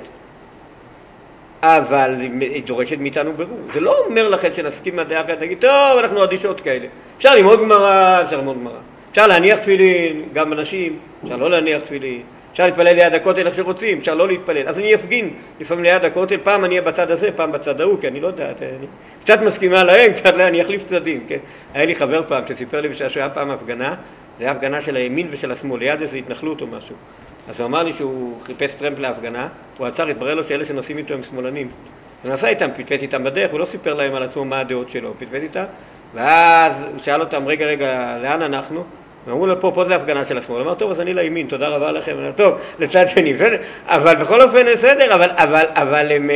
אבל היא דורשת מאיתנו ברור. זה לא אומר לכם שנסכים מהדעה אחרת, נגיד, טוב, אנחנו אדישות כאלה. אפשר ללמוד גמרא, אפשר ללמוד גמרא. אפשר להניח תפילין, גם אנשים, אפשר לא להניח תפילין. אפשר להתפלל ליד הכותל איך שרוצים, אפשר לא להתפלל. אז אני אפגין לפעמים ליד הכותל, פעם אני אהיה בצד הזה, פעם בצד ההוא, כי אני לא יודעת, אני קצת מסכימה להם, קצת אני אחליף צדדים, כן? היה לי חבר פעם שסיפר לי שהיה פעם הפגנה, זה היה הפגנה של הימין ושל השמאל, ליד איזו התנחלות או משהו. אז הוא אמר לי שהוא חיפש טרמפ להפגנה, הוא עצר, התברר לו שאלה שנוסעים איתו הם שמאלנים. הוא נסע איתם, פטפט איתם בדרך, הוא לא סיפר להם על עצמו מה הדעות שלו, הוא פטפט איתם, ואז הוא שאל אותם, רגע, לאן אנחנו? ואמרו לו, פה זה הפגנה של השמאל. הוא אמר, טוב, אז אני לימין, תודה רבה לכם. הוא אמר, טוב, לצד שני, בסדר? אבל בכל אופן, בסדר, אבל הם,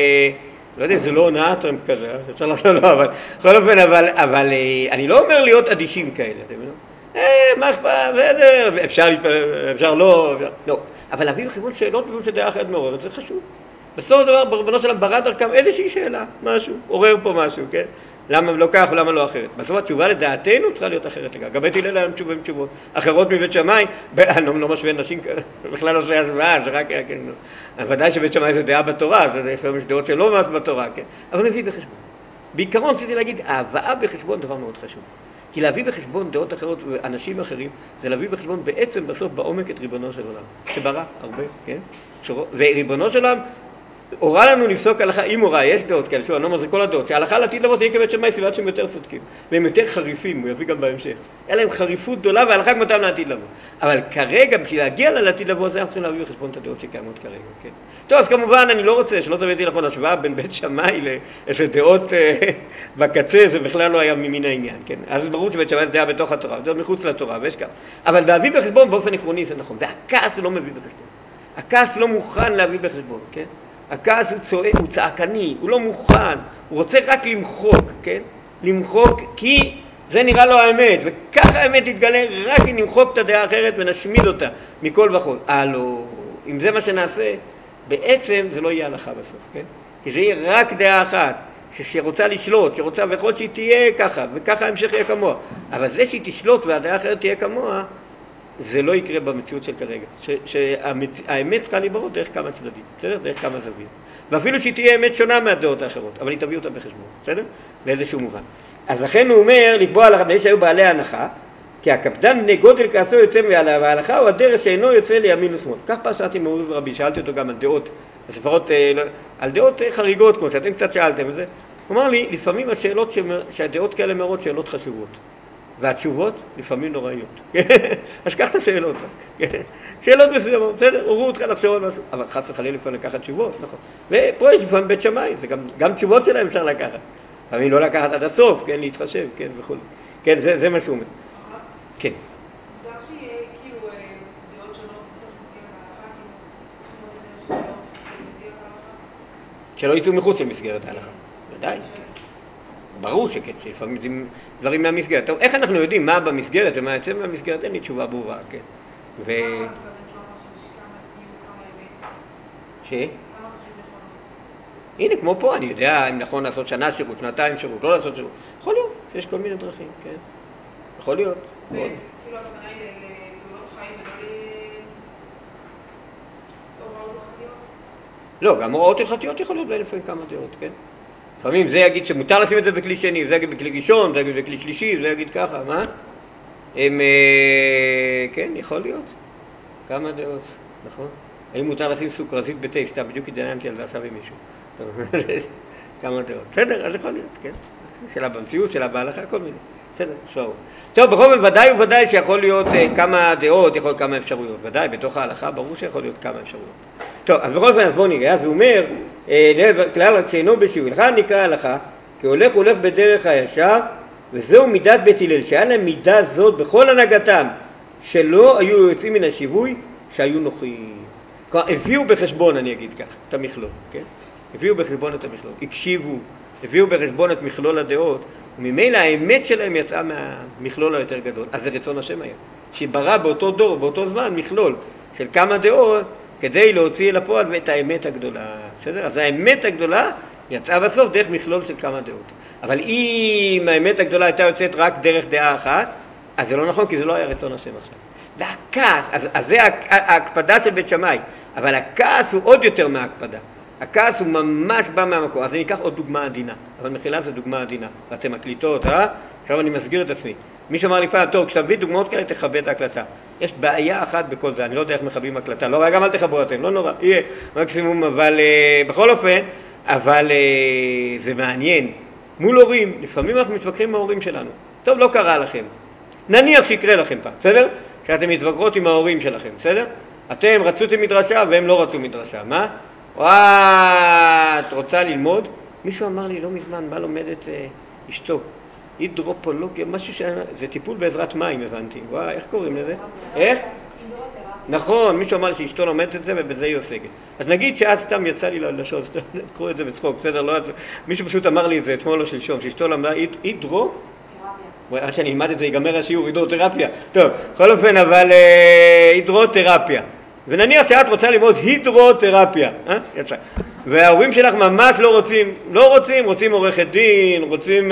לא יודע, זה לא הונאה טרמפ כזה, אפשר לחשוב, לא, אבל בכל אופן, אבל אני לא אומר להיות אדישים כאלה, אתם יודעים? מה אכפת, בסדר, אפשר לא, אבל להביא בחשבון שאלות בגלל שדעה אחרת מעוררת, זה חשוב. בסוף הדבר, ברבנו שלם ברא דרכם איזושהי שאלה, משהו, עורר פה משהו, כן? למה לא כך ולמה לא אחרת? בסוף התשובה לדעתנו צריכה להיות אחרת לגמרי. גם בית הלל היה תשובות אחרות מבית שמאי, אני לא משווה נשים, בכלל לא זה השוואה, זה רק היה, כן, ודאי שבית שמאי זה דעה בתורה, זה לפעמים יש דעות שלא ממש בתורה, כן? אבל מביא בחשבון. בעיקרון רציתי להגיד, ההבאה בחשבון דבר מאוד חשוב. כי להביא בחשבון דעות אחרות ואנשים אחרים, זה להביא בחשבון בעצם בסוף בעומק את ריבונו של עולם. שברא הרבה, כן? וריבונו של עולם הורה לנו לפסוק הלכה, אם הורה, יש דעות כאלה, שוב, אני לא אומר, זה כל הדעות, שההלכה לעתיד לבוא תהיה כבית שמאי, סיבת שהם יותר צודקים, והם יותר חריפים, הוא יביא גם בהמשך. היה להם חריפות גדולה, וההלכה כמותם לעתיד לבוא. אבל כרגע, בשביל להגיע לעתיד לבוא, זה אנחנו צריכים להביא בחשבון את הדעות שקיימות כרגע, כן? טוב, אז כמובן, אני לא רוצה, שלא תביא נכון, השוואה בין בית שמאי לאיזה דעות בקצה, זה בכלל לא היה ממין העניין, כן? אז ברור שבית שמאי זה דעה בתוך התורה, זה מחוץ לתורה, ויש כך. אבל להביא בחשבון באופן עקרוני זה נכון, והכעס לא מביא בחשבון. הכעס לא מוכן להביא בחשבון, כן? הכעס הוא צועק, הוא צעקני, הוא לא מוכן, הוא רוצה רק למחוק, כן? למחוק כי זה נראה לו האמת, וככה האמת תתגלה רק אם נמחוק את הדעה האחרת ונשמיד אותה מכל וכל. הלו, אם זה מה שנעשה, בעצם זה לא יהיה הלכה בסוף, כן? כי זה יהיה רק דעה אחת, שרוצה לשלוט, שרוצה ויכול שהיא תהיה ככה, וככה ההמשך יהיה כמוה. אבל זה שהיא תשלוט והדעה האחרת תהיה כמוה, זה לא יקרה במציאות של כרגע, שהאמת צריכה להיברות דרך כמה צדדים, בסדר? דרך כמה זוויות. ואפילו שהיא תהיה אמת שונה מהדעות האחרות, אבל היא תביא אותה בחשבון, בסדר? באיזשהו מובן. אז לכן הוא אומר, לקבוע הלכה, בני שהיו בעלי ההנחה, כי הקפדן בני גודל כעסו יוצא מההלכה, הוא הדרך שאינו יוצא לימין ושמאל. כך פרשתי מורי ורבי, שאלתי אותו גם על דעות, אז לפחות על דעות חריגות, כמו שאתם קצת שאלתם את זה. הוא אמר לי, לפעמים השאלות שהדעות כאלה מראות שאלות חשובות. והתשובות לפעמים נוראיות. אז קח את השאלות. שאלות מסוימות, בסדר, הורו אותך לחשוב על משהו. אבל חס וחלילה לפעמים לקחת תשובות, נכון. ופה יש לפעמים בית שמאי, זה גם תשובות שלהם אפשר לקחת. לפעמים לא לקחת עד הסוף, כן, להתחשב, כן, וכו'. כן, זה מה שהוא אומר. כן. מותר שיהיה כאילו דעות שונות בתוך מסגרת ההלכה, כאילו צריכים לראות שזה לא ההלכה? שלא יצאו מחוץ למסגרת ההלכה. ודאי. ברור שכן, שלפעמים זה דברים מהמסגרת. טוב, איך אנחנו יודעים מה במסגרת ומה יצא מהמסגרת? אין לי תשובה ברורה, כן. ש? הנה, כמו פה, אני יודע אם נכון לעשות שנה שירות, שנתיים שירות, לא לעשות שירות. יכול להיות, יש כל מיני דרכים, כן. יכול להיות. וכאילו הכוונה היא לפעולות חיים ולא להוראות הלכתיות? לא, גם הוראות הלכתיות יכול להיות לפעמים כמה דעות, כן. לפעמים זה יגיד שמותר לשים את זה בכלי שני, זה יגיד בכלי ראשון, זה יגיד בכלי שלישי, זה יגיד ככה, מה? הם, כן, יכול להיות. כמה דעות, נכון? האם מותר לשים סוכרזית בטייסטה? בדיוק התעניינתי על זה עכשיו עם מישהו. כמה דעות. בסדר, אז יכול להיות, כן. שאלה במציאות, שאלה בהלכה, כל מיני. בסדר, שואו. טוב, בכל זאת, ודאי ובוודאי שיכול להיות כמה דעות, יכול להיות כמה אפשרויות. ודאי, בתוך ההלכה ברור שיכול להיות כמה אפשרויות. טוב, אז בכל זאת, אז בואו נראה. אז הוא אומר, כלל רק שאינו בשיעור. לך נקרא ההלכה, כי הולך בדרך הישר, וזהו מידת בית הלל, שהיה להם מידה זאת בכל הנהגתם, שלא היו יוצאים מן השיווי, שהיו נוחים. כלומר, הביאו בחשבון, אני אגיד כך, את המכלול, כן? הביאו בחשבון את המכלול, הקשיבו, הביאו בחשבון את מכלול הדעות, וממילא האמת שלהם יצאה מהמכלול היותר גדול. אז זה רצון השם היה, שברא באותו דור, באותו זמן, מכלול של כמה דעות, כדי להוציא אל הפועל ואת האמת הגדולה. בסדר? אז האמת הגדולה יצאה בסוף דרך מכלול של כמה דעות. אבל אם האמת הגדולה הייתה יוצאת רק דרך דעה אחת, אז זה לא נכון, כי זה לא היה רצון השם עכשיו. והכעס, אז זה ההקפדה של בית שמאי, אבל הכעס הוא עוד יותר מההקפדה. הכעס הוא ממש בא מהמקום. אז אני אקח עוד דוגמה עדינה, אבל מחילה זו דוגמה עדינה, ואתם מקליטות, עכשיו אני מסגיר את עצמי. מישהו אמר לי פעם, טוב, כשתביא דוגמאות כאלה תכבה את ההקלטה. יש בעיה אחת בכל זה, אני לא יודע איך מכבים הקלטה, לא, גם אל תכבו אתם, לא נורא, יהיה מקסימום, אבל בכל אופן, אבל זה מעניין. מול הורים, לפעמים אנחנו מתווכחים עם ההורים שלנו. טוב, לא קרה לכם. נניח שיקרה לכם פעם, בסדר? שאתם מתווכחות עם ההורים שלכם, בסדר? אתם רצותם מדרשה והם לא רצו מדרשה, מה? את רוצה ללמוד? מישהו אמר לי לא מזמן, מה לומדת אשתו? הידרופולוגיה, משהו זה טיפול בעזרת מים, הבנתי. וואי, איך קוראים לזה? איך? נכון, מישהו אמר לי שאשתו לומדת את זה ובזה היא עוסקת. אז נגיד שאז סתם יצא לי לשאול, תקראו את זה בצחוק, בסדר? לא, מישהו פשוט אמר לי את זה אתמול או שלשום, שאשתו למדה הידרו? עד שאני אלמד את זה ייגמר השיעור, הידרותרפיה. טוב, בכל אופן, אבל הידרותרפיה. ונניח שאת רוצה ללמוד הידרותרפיה, יצא. וההורים שלך ממש לא רוצים עורכת דין, רוצים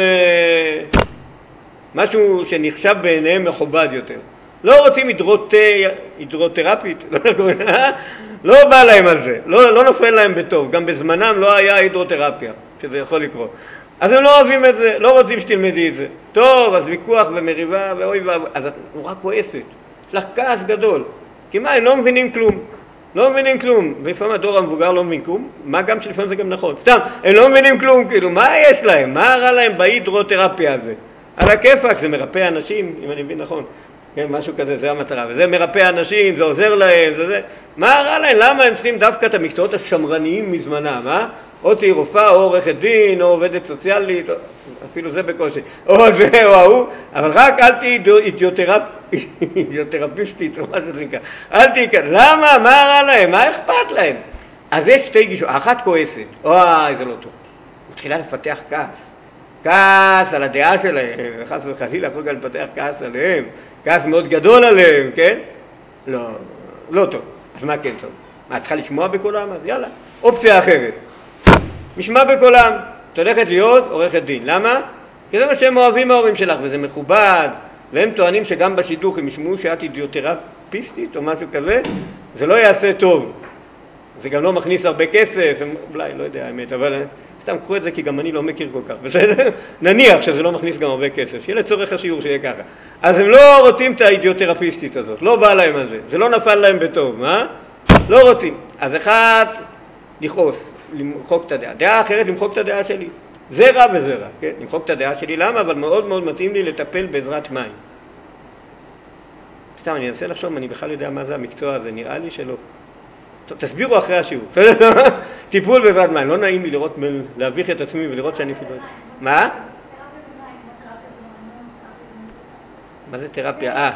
משהו שנחשב בעיניהם מכובד יותר. לא רוצים הידרותרפית, לא בא להם על זה, לא נופל להם בטוב. גם בזמנם לא היה הידרותרפיה, שזה יכול לקרות. אז הם לא אוהבים את זה, לא רוצים שתלמדי את זה. טוב, אז ויכוח ומריבה ואוי ואבוי, אז את נורא כועסת. יש לך כעס גדול. כי מה, הם לא מבינים כלום. ולפעמים הדור המבוגר לא מבין כלום, מה גם שלפעמים זה גם נכון. סתם, הם לא מבינים כלום, כאילו, מה יש להם? מה רע להם בהידרותרפיה הזה? על הכיפק, זה מרפא אנשים, אם אני מבין נכון. כן, משהו כזה, זה המטרה. וזה מרפא אנשים, זה עוזר להם, זה. מה רע להם? למה הם צריכים דווקא את המקצועות השמרניים מזמנם, או תהי רופאה, או עורכת דין, או עובדת סוציאלית, אפילו זה בקושי, או זה, או ההוא, אבל רק אל תהי אידיותרפיסטית, או מה זה נקרא. אל תהי כאן. למה? מה רע להם? מה אכפת להם? אז יש שתי גישות. האחת כועסת. אוי, זה לא טוב. מתחילה לפתח כעס על הדעה שלהם, וחס וחלילה יכול גם לפתח כעס עליהם, כעס מאוד גדול עליהם, כן? לא טוב. אז מה כן טוב? מה, צריכה לשמוע בקולם? אז יאללה. אופציה אחרת. משמע בקולם, את הולכת להיות עורכת דין. למה? כי זה מה שהם אוהבים ההורים שלך, וזה מכובד, והם טוענים שגם בשידוך הם ישמעו שאת אידיותרפיסטית או משהו כזה, זה לא יעשה טוב. זה גם לא מכניס הרבה כסף, אולי, לא יודע האמת, אבל סתם קחו את זה כי גם אני לא מכיר כל כך, בסדר? נניח שזה לא מכניס גם הרבה כסף, שיהיה לצורך השיעור שיהיה ככה. אז הם לא רוצים את האידיותרפיסטית הזאת, לא בא להם על זה, זה לא נפל להם בטוב, מה? לא רוצים. אז אחד, לכעוס. למחוק את הדעה. דעה אחרת, למחוק את הדעה שלי. זה רע וזה רע, כן? למחוק את הדעה שלי. למה? אבל מאוד מאוד מתאים לי לטפל בעזרת מים. סתם, אני אנסה לחשוב, אני בכלל יודע מה זה המקצוע הזה. נראה לי שלא. טוב, תסבירו אחרי השיעור. טיפול בעזרת מים. לא נעים לי לראות, להביך את עצמי ולראות שאני פידול. מה? מה זה תרפיה?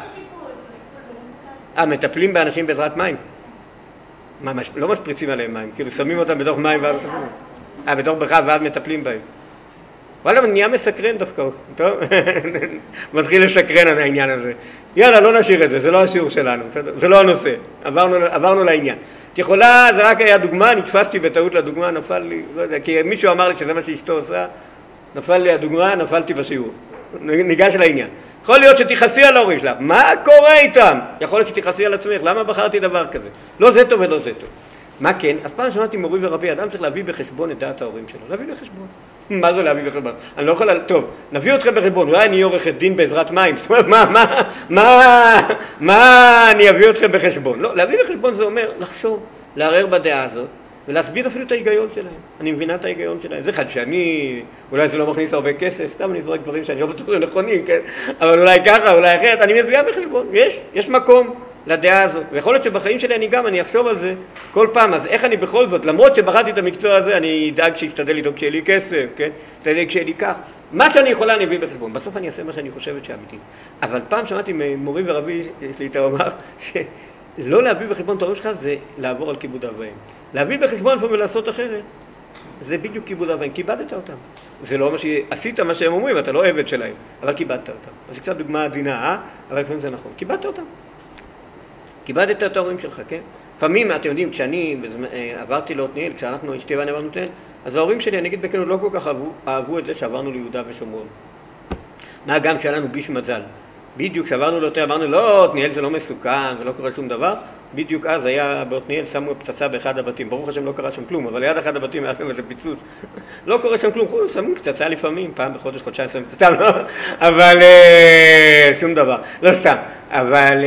מטפלים באנשים בעזרת מים. מה, לא משפריצים עליהם מים, כאילו שמים אותם בתוך מים ואז בתוך בריכה ואז מטפלים בהם. וואלה, נהיה מסקרן דווקא, טוב? מתחיל לשקרן על העניין הזה. יאללה, לא נשאיר את זה, זה לא השיעור שלנו, זה לא הנושא, עברנו לעניין. את יכולה, זה רק היה דוגמה, נתפסתי בטעות לדוגמה, נפל לי, לא יודע, כי מישהו אמר לי שזה מה שאשתו עושה, נפל לי הדוגמה, נפלתי בשיעור. ניגש לעניין. יכול להיות שתיחסי על ההורים שלך. מה קורה איתם? יכול להיות שתיחסי על עצמך. למה בחרתי דבר כזה? לא זה טוב ולא זה טוב. מה כן? אז פעם שמעתי מורי ורבי, אדם צריך להביא בחשבון את דעת ההורים שלו. להביא בחשבון. מה זה להביא בחשבון? אני לא יכול... טוב, נביא אתכם בחשבון. אולי אני עורכת דין בעזרת מים. זאת אומרת, מה אני אביא אתכם בחשבון? לא, להביא בחשבון זה אומר לחשוב, לערער בדעה הזאת. ולהסביר אפילו את ההיגיון שלהם. אני מבינה את ההיגיון שלהם. זה חדשני, אולי זה לא מכניס הרבה כסף, סתם אני זורק דברים שאני לא בטוח נכונים, כן? אבל אולי ככה, אולי אחרת, אני מביאה בחשבון. יש מקום לדעה הזאת. ויכול להיות שבחיים שלי אני אחשוב על זה כל פעם. אז איך אני בכל זאת, למרות שבחרתי את המקצוע הזה, אני אדאג שישתדל לדאוג שיהיה לי כסף, כן? אדאג שיהיה לי כך. מה שאני יכולה אני אביא בחשבון. בסוף אני אעשה מה שאני חושבת שאמיתי. אבל פעם שמעתי ממורי ורבי, יש לי את הרמ"ח, לא להביא בחשבון את ההורים שלך זה לעבור על כיבוד אב ואם. להביא בחשבון ולעשות אחרת, זה בדיוק כיבוד אב ואם. כיבדת אותם. זה לא מה שעשית מה שהם אומרים, אתה לא עבד שלהם, אבל כיבדת אותם. אז זה קצת דוגמה עדינה, אבל לפעמים זה נכון. כיבדת אותם. כיבדת את ההורים שלך, כן? לפעמים, אתם יודעים, כשאני עברתי לעתניאל, כשאנחנו אשתי ואני עברנו לעתניאל, אז ההורים שלי, אני אגיד בכנות, לא כל כך אהבו את זה שעברנו ליהודה ושומרון. מה גם שהיה לנו ביש מזל. בדיוק כשעברנו לעתניאל, אמרנו, לא, עתניאל זה לא מסוכן ולא קורה שום דבר. בדיוק אז היה בעתניאל, שמו פצצה באחד הבתים, ברוך השם לא קרה שם כלום, אבל ליד אחד הבתים היה שם איזה פיצוץ, לא קורה שם כלום, שמים פצצה לפעמים, פעם בחודש, חודשיים שמים פצצה, לא, אבל שום דבר, לא סתם, אבל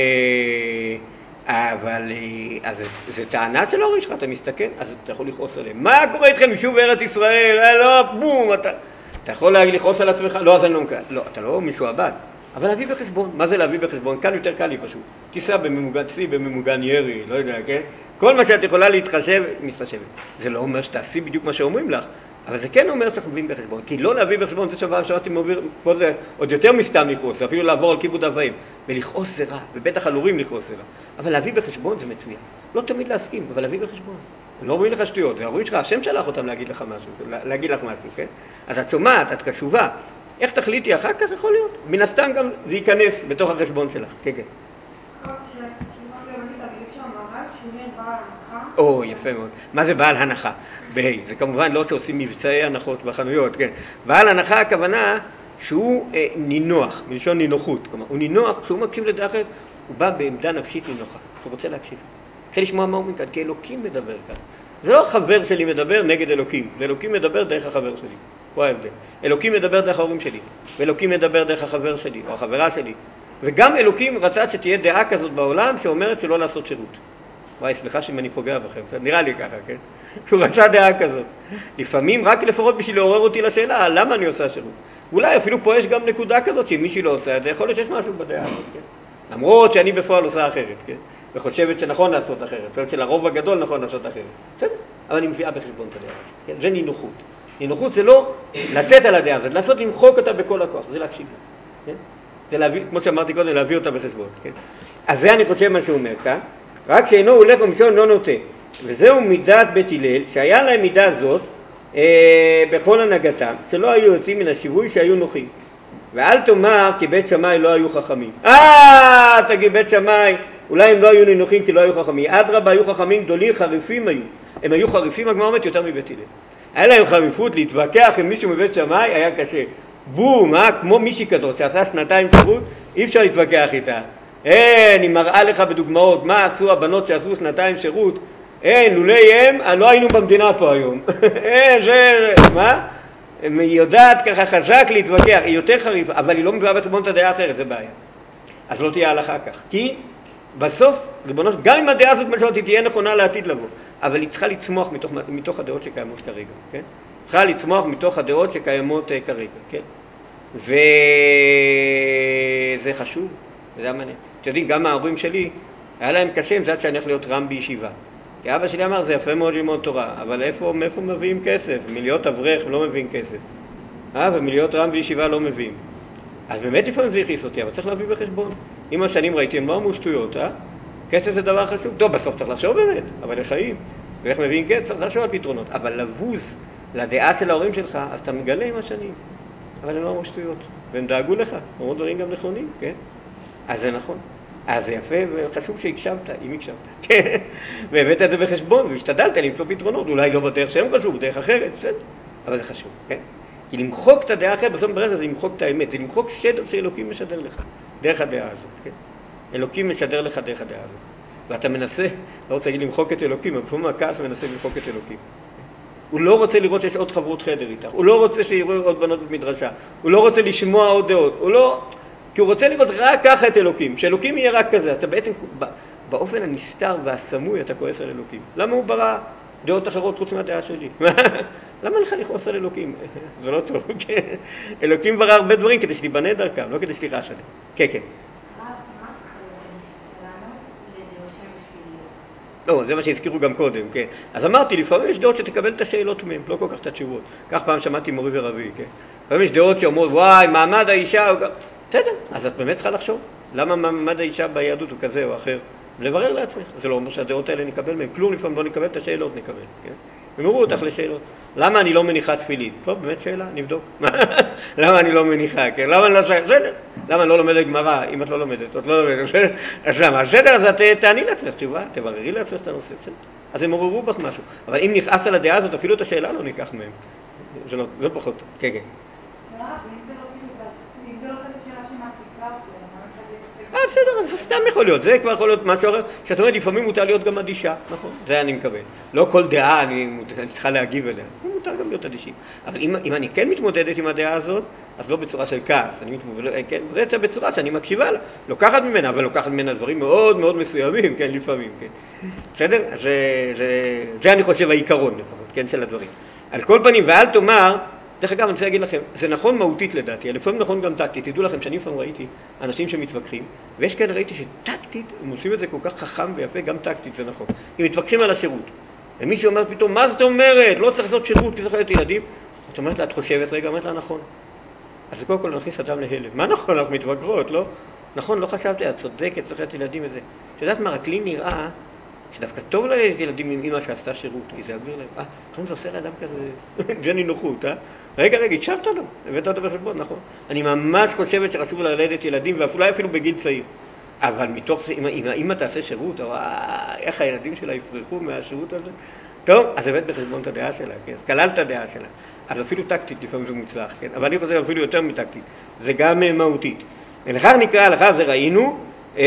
אז זה טענה של ההורים שלך, אתה מסתכל, אז אתה יכול לכעוס עליהם. מה קורה איתכם משוב ארץ ישראל? לא, בום, אתה יכול לכעוס על עצמך? לא, אז אני לא מקל. לא, אתה לא משועבד. אבל להביא בחשבון. מה זה להביא בחשבון? כאן יותר קל לי פשוט. תיסע בממוגן צי, בממוגן ירי, לא יודע, כן? כל מה שאת יכולה להתחשב, מתחשבת. זה לא אומר שתעשי בדיוק מה שאומרים לך, אבל זה כן אומר שאנחנו מביאים בחשבון. כי לא להביא בחשבון זה שווה שאמרתי מוביל, פה זה עוד יותר מסתם לכעוס, אפילו לעבור על כיבוד אבאים. ולכעוס זה רע, ובטח על הורים לכעוס זה רע. אבל להביא בחשבון זה מצוין. לא תמיד להסכים, אבל להביא בחשבון. לא אומרים לך שטויות, זה ההורים שלך, השם שלח אותם להגיד לך משהו, להגיד לך משהו, כן? אז את שומעת, את קשובה. איך תחליטי אחר כך יכול להיות? מן הסתם גם זה ייכנס בתוך החשבון שלך. כן, כן. או, יפה מאוד. מה זה בעל הנחה? זה כמובן לא שעושים מבצעי הנחות בחנויות, כן. בעל הנחה הכוונה שהוא נינוח, מלשון נינוחות. כלומר, הוא נינוח, כשהוא מקשיב לדעה אחרת, הוא בא בעמדה נפשית נינוחה. הוא רוצה להקשיב. רוצה לשמוע מה הוא מכאן, כי אלוקים מדבר כאן. זה לא חבר שלי מדבר נגד אלוקים, זה אלוקים מדבר דרך החבר שלי. הוא ההבדל. אלוקים מדבר דרך ההורים שלי, ואלוקים מדבר דרך החבר שלי, או החברה שלי. וגם אלוקים רצה שתהיה דעה כזאת בעולם שאומרת שלא לעשות שירות. וואי, סליחה שאם אני פוגע בכם, נראה לי ככה, כן? שהוא רצה דעה כזאת. לפעמים רק לפחות בשביל לעורר אותי לשאלה, למה אני עושה שירות? אולי אפילו פה יש גם נקודה כזאת שאם מישהי לא עושה את זה, יכול להיות שיש משהו בדעה הזאת, כן? למרות שאני בפועל עושה אחרת, כן? וחושבת שנכון לעשות אחרת, זאת שלרוב הגדול נכון לעשות אחרת. בסדר? אבל אני מביאה בחשבון את הדעה, כן? זה נינוחות. נינוחות זה לא לצאת על הדעה הזאת, לעשות למחוק אותה בכל הכוח, זה להקשיב לה, כן? זה להביא, כמו שאמרתי קודם, להביא אותה בחשבון, כן? אז זה אני חושב מה שהוא אומר כאן, רק שאינו הולך ומשון לא נוטה, וזהו מידת בית הלל, שהיה להם מידה זאת בכל הנהגתם, שלא היו יוצאים מן השיווי שהיו נוחים. ואל תאמר כי בית שמאי לא היו חכמים. תגיד בית שמאי, אולי הם לא היו נינוחים כי לא היו חכמים. אדרבה, היו חכמים גדולים, חריפים היו. הם היו חריפים, הגמרא אומרת, יותר מבית הלל. היה להם חריפות להתווכח עם מישהו מבית שמאי, היה קשה. בום, כמו מישהי כזאת שעשה 2 שירות, אי אפשר להתווכח איתה. אני מראה לך בדוגמאות מה עשו הבנות שעשו 2 שירות. לולי הם, לא היינו במדינה פה היום. מה? היא יודעת ככה חזק להתווכח, היא יותר חריפה, אבל היא לא מביאה בחשבון את הדעה האחרת, זה בעיה. אז לא תהיה הלכה כך. כי בסוף, גם אם הדעה הזאת משהו, היא תהיה נכונה לעתיד לבוא, אבל היא צריכה לצמוח מתוך הדעות שקיימות כרגע, כן? צריכה לצמוח מתוך הדעות שקיימות כרגע, כן? וזה חשוב, וזה המעניין. אתם יודעים, גם ההורים שלי, היה להם קשה עם זה שאני הולך להיות רם בישיבה. כי אבא שלי אמר, זה יפה מאוד ללמוד תורה, אבל מאיפה מביאים כסף? מלהיות אברך לא מביאים כסף. ומלהיות רם בישיבה לא מביאים. אז באמת לפעמים זה הכניס אותי, אבל צריך להביא בחשבון. עם השנים ראיתי, הם לא אמרו שטויות, כסף זה דבר חשוב. טוב, בסוף צריך לחשוב באמת, אבל לחיים. ואיך מביאים כסף? צריך לחשוב על פתרונות. אבל לבוז לדעה של ההורים שלך, אז אתה מגלה עם השנים. אבל הם לא אמרו שטויות. והם דאגו לך, אמרו דברים גם נכונים, כן? אז זה נכון. אז זה יפה וחשוב שהקשבת, אם הקשבת, כן? והבאת את זה בחשבון, והשתדלת למצוא פתרונות, אולי לא בדרך שהם חשוב, בדרך אחרת, בסדר? אבל זה חשוב, כן? כי למחוק את הדעה אחרת, בסוף בדרך זה למחוק את האמת, זה למחוק שדר שאלוקים משדר לך, דרך הדעה הזאת, כן? אלוקים משדר לך דרך הדעה הזאת. ואתה מנסה, לא רוצה להגיד למחוק את אלוקים, אבל לפעמים הכעס מנסה למחוק את אלוקים. הוא לא רוצה לראות שיש עוד חברות חדר איתך, הוא לא רוצה שיראו עוד בנות במדרשה, הוא לא רוצה לשמוע עוד דעות, הוא לא... כי הוא רוצה לראות רק ככה את אלוקים, שאלוקים יהיה רק כזה. אתה בעצם, באופן הנסתר והסמוי, אתה כועס על אלוקים. למה הוא ברא דעות אחרות חוץ מהדעה שלי? למה לך לכעוס על אלוקים? זה לא טוב, כן? אלוקים ברא הרבה דברים כדי שתיבנה דרכם, לא כדי שתירש עליהם. כן, כן. לא, זה מה שהזכירו גם קודם, כן. אז אמרתי, לפעמים יש דעות שתקבל את השאלות מהם, לא כל כך את התשובות. כך פעם שמעתי מורי ורבי, כן. לפעמים יש דעות שאומרות, וואי, מעמד האישה... בסדר, אז את באמת צריכה לחשוב. למה מעמד האישה ביהדות הוא כזה או אחר? לברר לעצמך. זה לא אומר שהדעות האלה נקבל מהם. כלום לפעמים לא נקבל, את השאלות נקבל, כן? ומראו אותך לשאלות. למה אני לא מניחה תפילין? טוב, באמת שאלה, נבדוק. למה אני לא מניחה, כן? למה אני לא שואל? בסדר. למה אני לא לומדת גמרא? אם את לא לומדת, את לא לומדת. אז למה? בסדר, אז את תעני לעצמך תשובה, תבררי לעצמך את הנושא. אז הם עוררו בך משהו. אבל אם נכעס על הדעה הזאת, אפילו את השאלה לא ניקח מהם. זה פחות. כן, כן. אם זה לא כזה שאלה שמעסיקה אותי, בסדר, זה סתם יכול להיות, זה כבר יכול להיות משהו אחר, שאת אומרת, לפעמים מותר להיות גם אדישה, נכון? זה אני מקבל. לא כל דעה אני צריכה להגיב אליה, מותר גם להיות אדישים. אבל אם אני כן מתמודדת עם הדעה הזאת, אז לא בצורה של כעס, אני מתמודדת בצורה שאני מקשיבה לה, לוקחת ממנה, אבל לוקחת ממנה דברים מאוד מאוד מסוימים, כן, לפעמים, כן. בסדר? זה אני חושב העיקרון, לפחות, כן, של הדברים. על כל פנים, ואל תאמר, דרך אגב, אני רוצה להגיד לכם, זה נכון מהותית לדעתי, לפעמים נכון גם טקטית. תדעו לכם שאני פעם ראיתי אנשים שמתווכחים, ויש כאלה ראיתי שטקטית, הם עושים את זה כל כך חכם ויפה, גם טקטית זה נכון. הם מתווכחים על השירות. ומישהו אומר פתאום, מה זאת אומרת? לא צריך לעשות שירות, כי צריך להיות ילדים. את אומרת לה, את חושבת רגע, אומרת לה, נכון. אז קודם כל נכניס אדם להלם. מה נכון? אנחנו מתווכחות, לא? נכון, לא חשבתי, את צודקת, צריך להיות ילדים וזה. שדעת מה, רק לי נראה שדווקא טוב לילד ילדים עם אמא שעשתה שירות, כי זה אגביר להם, זה עושה לאדם כזה, זה נינוחות, רגע, הקשבת לו, הבאת אותו בחשבון, נכון. אני ממש חושבת שחשוב ללדת ילדים, ואפילו בגיל צעיר. אבל מתוך זה, אם האמא תעשה שירות, איך הילדים שלה יפרחו מהשירות הזה? טוב, אז הבאת בחשבון את הדעה שלה, כן? כלל את הדעה שלה. אז אפילו טקטית לפעמים זה מוצלח, כן? אבל אני חושב אפילו יותר מטקטית. זה גם מהותית. ולכך נקרא, לכך זה ראינו,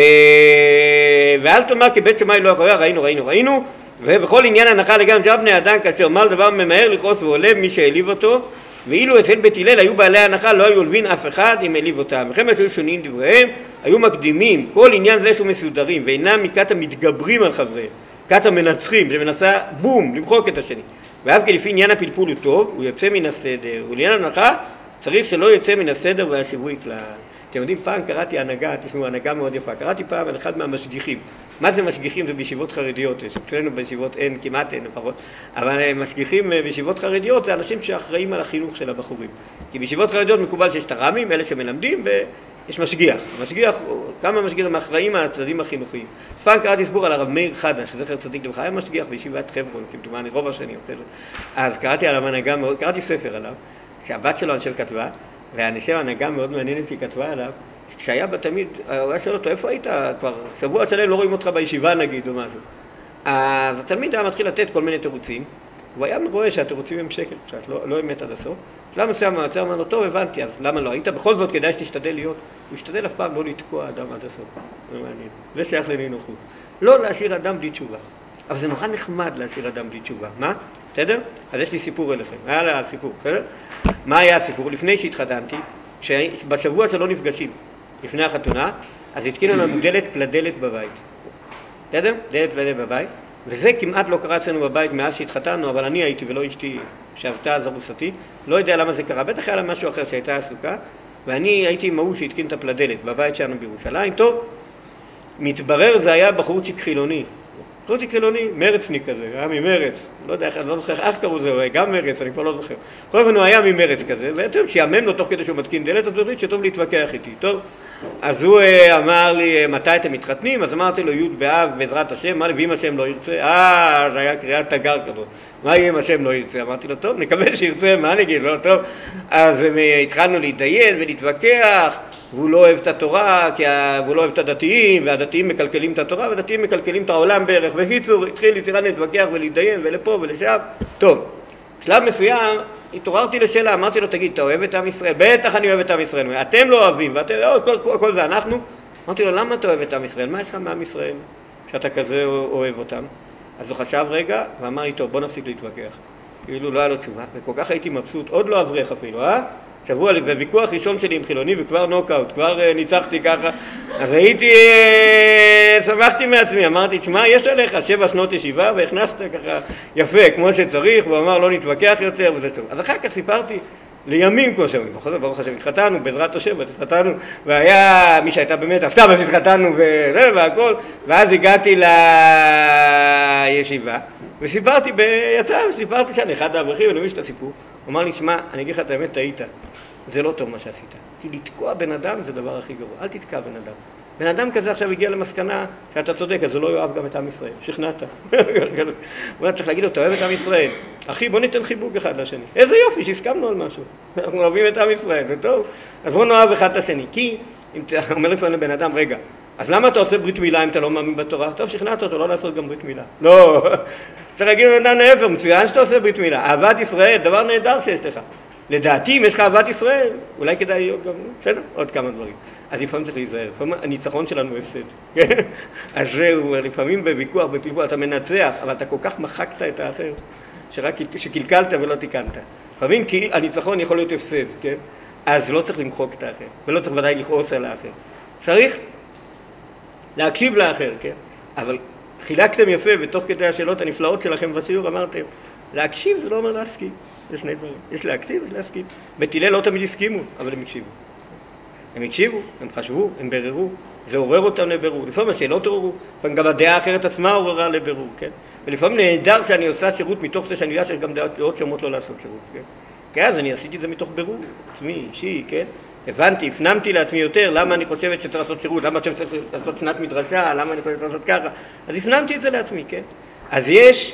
ואל תאמר כי בית שמאי לא הקורא, ראינו, ובכל עניין הנחה לגמרי ג'ב בני אדם, כאשר מל דבר ממהר לכעוס ועולב מי שהעליב אותו, ואילו אצל בית הלל היו בעלי הנחה, לא היו עולבין אף אחד אם העליב אותם. וכן היו שונים דבריהם, היו מקדימים כל עניין זה שהוא מסודרים, ואינם מכת המתגברים על חבריהם, כת המנצחים, זה מנסה בום, למחוק את השני. ואף כי לפי עניין הפלפול הוא טוב, הוא יוצא מן הסדר, ולעניין הנחה צריך שלא יוצא מן הסדר והשיווי כלל. אתם יודעים, פעם קראתי הנהגה, תשמעו, הנהגה מאוד יפה, קראתי פעם על אחד מהמשגיחים. מה זה משגיחים? זה בישיבות חרדיות, אצלנו בישיבות אין, כמעט אין לפחות, אבל משגיחים בישיבות חרדיות זה אנשים שאחראים על החינוך של הבחורים. כי בישיבות חרדיות מקובל שיש תרמים, אלה שמלמדים, ויש משגיח. המשגיח, כמה משגיחים אחראים על הצדדים החינוכיים. פעם קראתי סבור על הרב מאיר חדש, זכר צדיק לברכה, היה משגיח בישיבת חברון, כמדומני רוב השנים. אז קראתי עליו הנהגה, קראתי ספר עליו, שהבת שלו אנשל כתבה, ואני חושב הנהגה מאוד מעניינת שהיא כתבה עליו, כשהיה בתמיד, הוא היה שואל אותו, איפה היית? כבר שבוע שלם לא רואים אותך בישיבה נגיד או משהו. אז התלמיד היה מתחיל לתת כל מיני תירוצים, הוא היה רואה שהתירוצים הם שקר, לא אמת עד הסוף. למה מסוים המעצר אמר לו, טוב הבנתי, אז למה לא? היית בכל זאת כדאי שתשתדל להיות, הוא השתדל אף פעם לא לתקוע אדם עד הסוף. זה מעניין, זה שייך לנינוחות. לא להשאיר אדם בלי תשובה. אבל זה נורא נחמד להשאיר אדם בלי תשובה. מה? בסדר? אז יש לי סיפור אליכם. היה לה סיפור, בסדר? מה היה הסיפור? לפני שהתחתנתי, בשבוע שלא נפגשים, לפני החתונה, אז התקינו לנו דלת פלדלת בבית. בסדר? דלת פלדלת בבית. וזה כמעט לא קרה אצלנו בבית מאז שהתחתנו, אבל אני הייתי ולא אשתי שעבתה אז ארוסתי. לא יודע למה זה קרה. בטח היה לה משהו אחר שהייתה עסוקה. ואני הייתי עם ההוא שהתקין את הפלדלת בבית שלנו בירושלים. טוב, מתברר זה היה בחורצ'יק חילוני. בחורצ'יק חילוני, מרצניק כזה, היה ממרץ. לא יודע, אני לא זוכר איך קראו זה, גם מרץ, אני כבר לא זוכר. כל הזמן הוא היה ממרץ כזה, ואתם שיאמן לו תוך כדי שהוא מתקין דלת, אז הוא החליט שטוב להתווכח איתי. טוב, אז הוא אמר לי, מתי אתם מתחתנים? אז אמרתי לו, י' באב בעזרת השם, מה לי, ואם השם לא ירצה? זה היה קריאת תגר כזאת. מה יהיה אם השם לא ירצה? אמרתי לו, טוב, נקבל שירצה, מה נגיד? לא, טוב. אז התחלנו להתדיין ולהתווכח, והוא לא אוהב את התורה, והוא לא אוהב את הדתיים, והדתיים מקלקלים את התורה, והדתיים מקלקלים את העולם בערך. בקיצור, התחיל להתווכח ולהתדיין ולפה ולשם. טוב, בשלב מסוים התעוררתי לשאלה, אמרתי לו, תגיד, אתה אוהב את עם ישראל? בטח אני אוהב את עם ישראל. אתם לא אוהבים, כל זה אנחנו. אמרתי לו, למה אתה אוהב את עם ישראל? מה יש לך מעם ישראל שאתה כזה אוהב אותם? אז הוא חשב רגע ואמר לי, טוב, בוא נפסיק להתווכח. כאילו לא היה לו תשובה, וכל כך הייתי מבסוט, עוד לא אברך אפילו, שבוע בוויכוח ראשון שלי עם חילוני וכבר נוקאוט, כבר ניצחתי ככה, אז הייתי, שמחתי מעצמי, אמרתי, תשמע, יש עליך 7 שנות ישיבה והכנסת ככה יפה, כמו שצריך, והוא אמר לא נתווכח יותר וזה טוב. אז אחר כך סיפרתי לימים כמו שאומרים, ברוך השם התחתנו, בעזרת השם התחתנו, והיה מי שהייתה באמת, סתם אז התחתנו וזה והכל, ואז הגעתי לישיבה, וסיפרתי סיפרתי שאני אחד האברכים, אני מבין את הסיפור, הוא אמר לי, שמע, אני אגיד לך את האמת, טעית, זה לא טוב מה שעשית, כי לתקוע בן אדם זה דבר הכי גרוע, אל תתקע בן אדם. בן אדם כזה עכשיו הגיע למסקנה שאתה צודק, אז הוא לא יאהב גם את עם ישראל, שכנעת. הוא צריך להגיד לו, אתה אוהב את עם ישראל. אחי, בוא ניתן חיבוק אחד לשני. איזה יופי, שהסכמנו על משהו. אנחנו אוהבים את עם ישראל, זה טוב. אז בוא נאהב אחד את השני. כי, אם אתה אומר לפעמים לבן אדם, רגע, אז למה אתה עושה ברית מילה אם אתה לא מאמין בתורה? טוב, שכנעת אותו, לא לעשות גם ברית מילה. לא, אתה רגיל לבן אדם נהפר, מצוין שאתה עושה ברית מילה. אהבת ישראל, דבר נהדר שיש לך. לדעתי, אם יש לך אהבת ישראל, אולי כדאי להיות גם, בסדר, עוד כמה דברים. אז לפעמים צריך להיזהר, לפעמים הניצחון שלנו הפסד. אז זהו, לפעמים בוויכוח, בפלפול, אתה מנצח, אבל אתה כל כך מחקת את האחר, שקלקלת ולא תיקנת. לפעמים כי הניצחון יכול להיות הפסד, כן? אז לא צריך למחוק את האחר, ולא צריך ודאי לכעוס על האחר. צריך להקשיב לאחר, כן? אבל חילקתם יפה, בתוך כדי השאלות הנפלאות שלכם בשיעור אמרתם, להקשיב זה לא אומר להסכים. יש שני דברים. יש להקשיב, יש להסכים. בית הלל לא תמיד הסכימו, אבל הם הקשיבו. הם הקשיבו, הם חשבו, הם בררו. זה עורר אותם לברור. לפעמים השאלות עוררו, לפעמים גם הדעה האחרת עצמה עוררה לברור, כן? ולפעמים נהדר שאני עושה שירות מתוך זה שאני יודע שיש גם דעות שאומרות לא לעשות שירות, כן? כן, אז אני עשיתי את זה מתוך ברור, עצמי, אישי, כן? הבנתי, הפנמתי לעצמי יותר, למה אני חושבת שצריך לעשות שירות, למה אני צריך לעשות שנת מדרשה, למה אני חושבת לעשות ככה. אז הפנמתי את זה לעצמי, כן? אז יש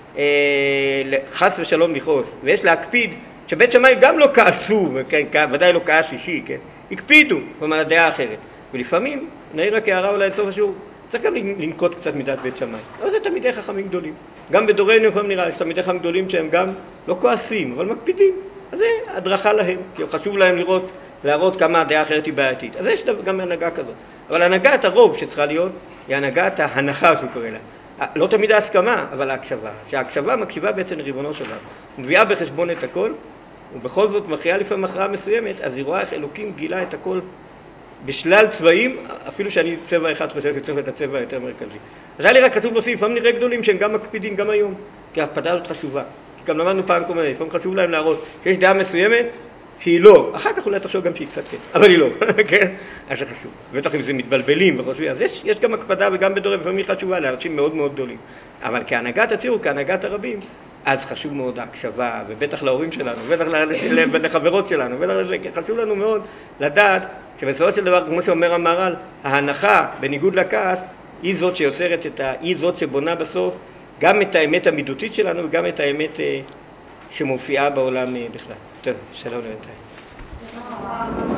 חס ושלום לכעוס, ויש להקפיד שבית שמאי גם לא כעסו, ודאי לא כעס אישי, כן? הקפידו, כלומר הדעה אחרת. ולפעמים, נעיר רק הערה אולי לסוף השיעור, צריך גם לנקוט קצת מידת בית שמאי. לא זה תלמידי חכמים גדולים. גם בדורנו לפעמים נראה, יש תלמידי חכמים גדולים שהם גם לא כועסים, אבל מקפידים. אז זה הדרכה להם, כי חשוב להם להראות כמה הדעה אחרת היא בעייתית. אז יש גם הנהגה כזאת. אבל הנהגת הרוב שצריכה להיות, היא הנהגת ההנחה שהוא קורא לה. לא תמיד ההסכמה, אבל ההקשבה. שההקשבה מקשיבה בעצם לריבונו של עולם. מביאה בחשבון את הכל, ובכל זאת מכריעה לפעמים הכרעה מסוימת, אז היא רואה איך אלוקים גילה את הכל בשלל צבעים, אפילו שאני צבע אחד חושב שצריך את הצבע יותר מרכזי. אז היה לי רק חשוב להוסיף, לפעמים נראה גדולים שהם גם מקפידים גם היום, כי ההקפדה הזאת חשובה. כי גם למדנו פעם כל מיני, לפעמים חשוב להם להראות שיש דעה מסוימת שהיא לא, אחר כך אולי תחשוב גם שהיא קצת כן, אבל היא לא, כן? אז זה חשוב. בטח אם זה מתבלבלים וחושבים, אז יש גם הקפדה וגם בדורם, לפעמים היא חשובה לאנשים מאוד מאוד גדולים. אבל כהנהגת הציבור, כהנהגת הרבים, אז חשוב מאוד ההקשבה, ובטח להורים שלנו, ובטח לחברות שלנו, חשוב לנו מאוד לדעת שבסופו של דבר, כמו שאומר המהר"ל, ההנחה, בניגוד לכעס, היא זאת שיוצרת היא זאת שבונה בסוף גם את האמת המידותית שלנו וגם את האמת שמופיעה בעולם בכלל. טוב, שלום לבינתיים.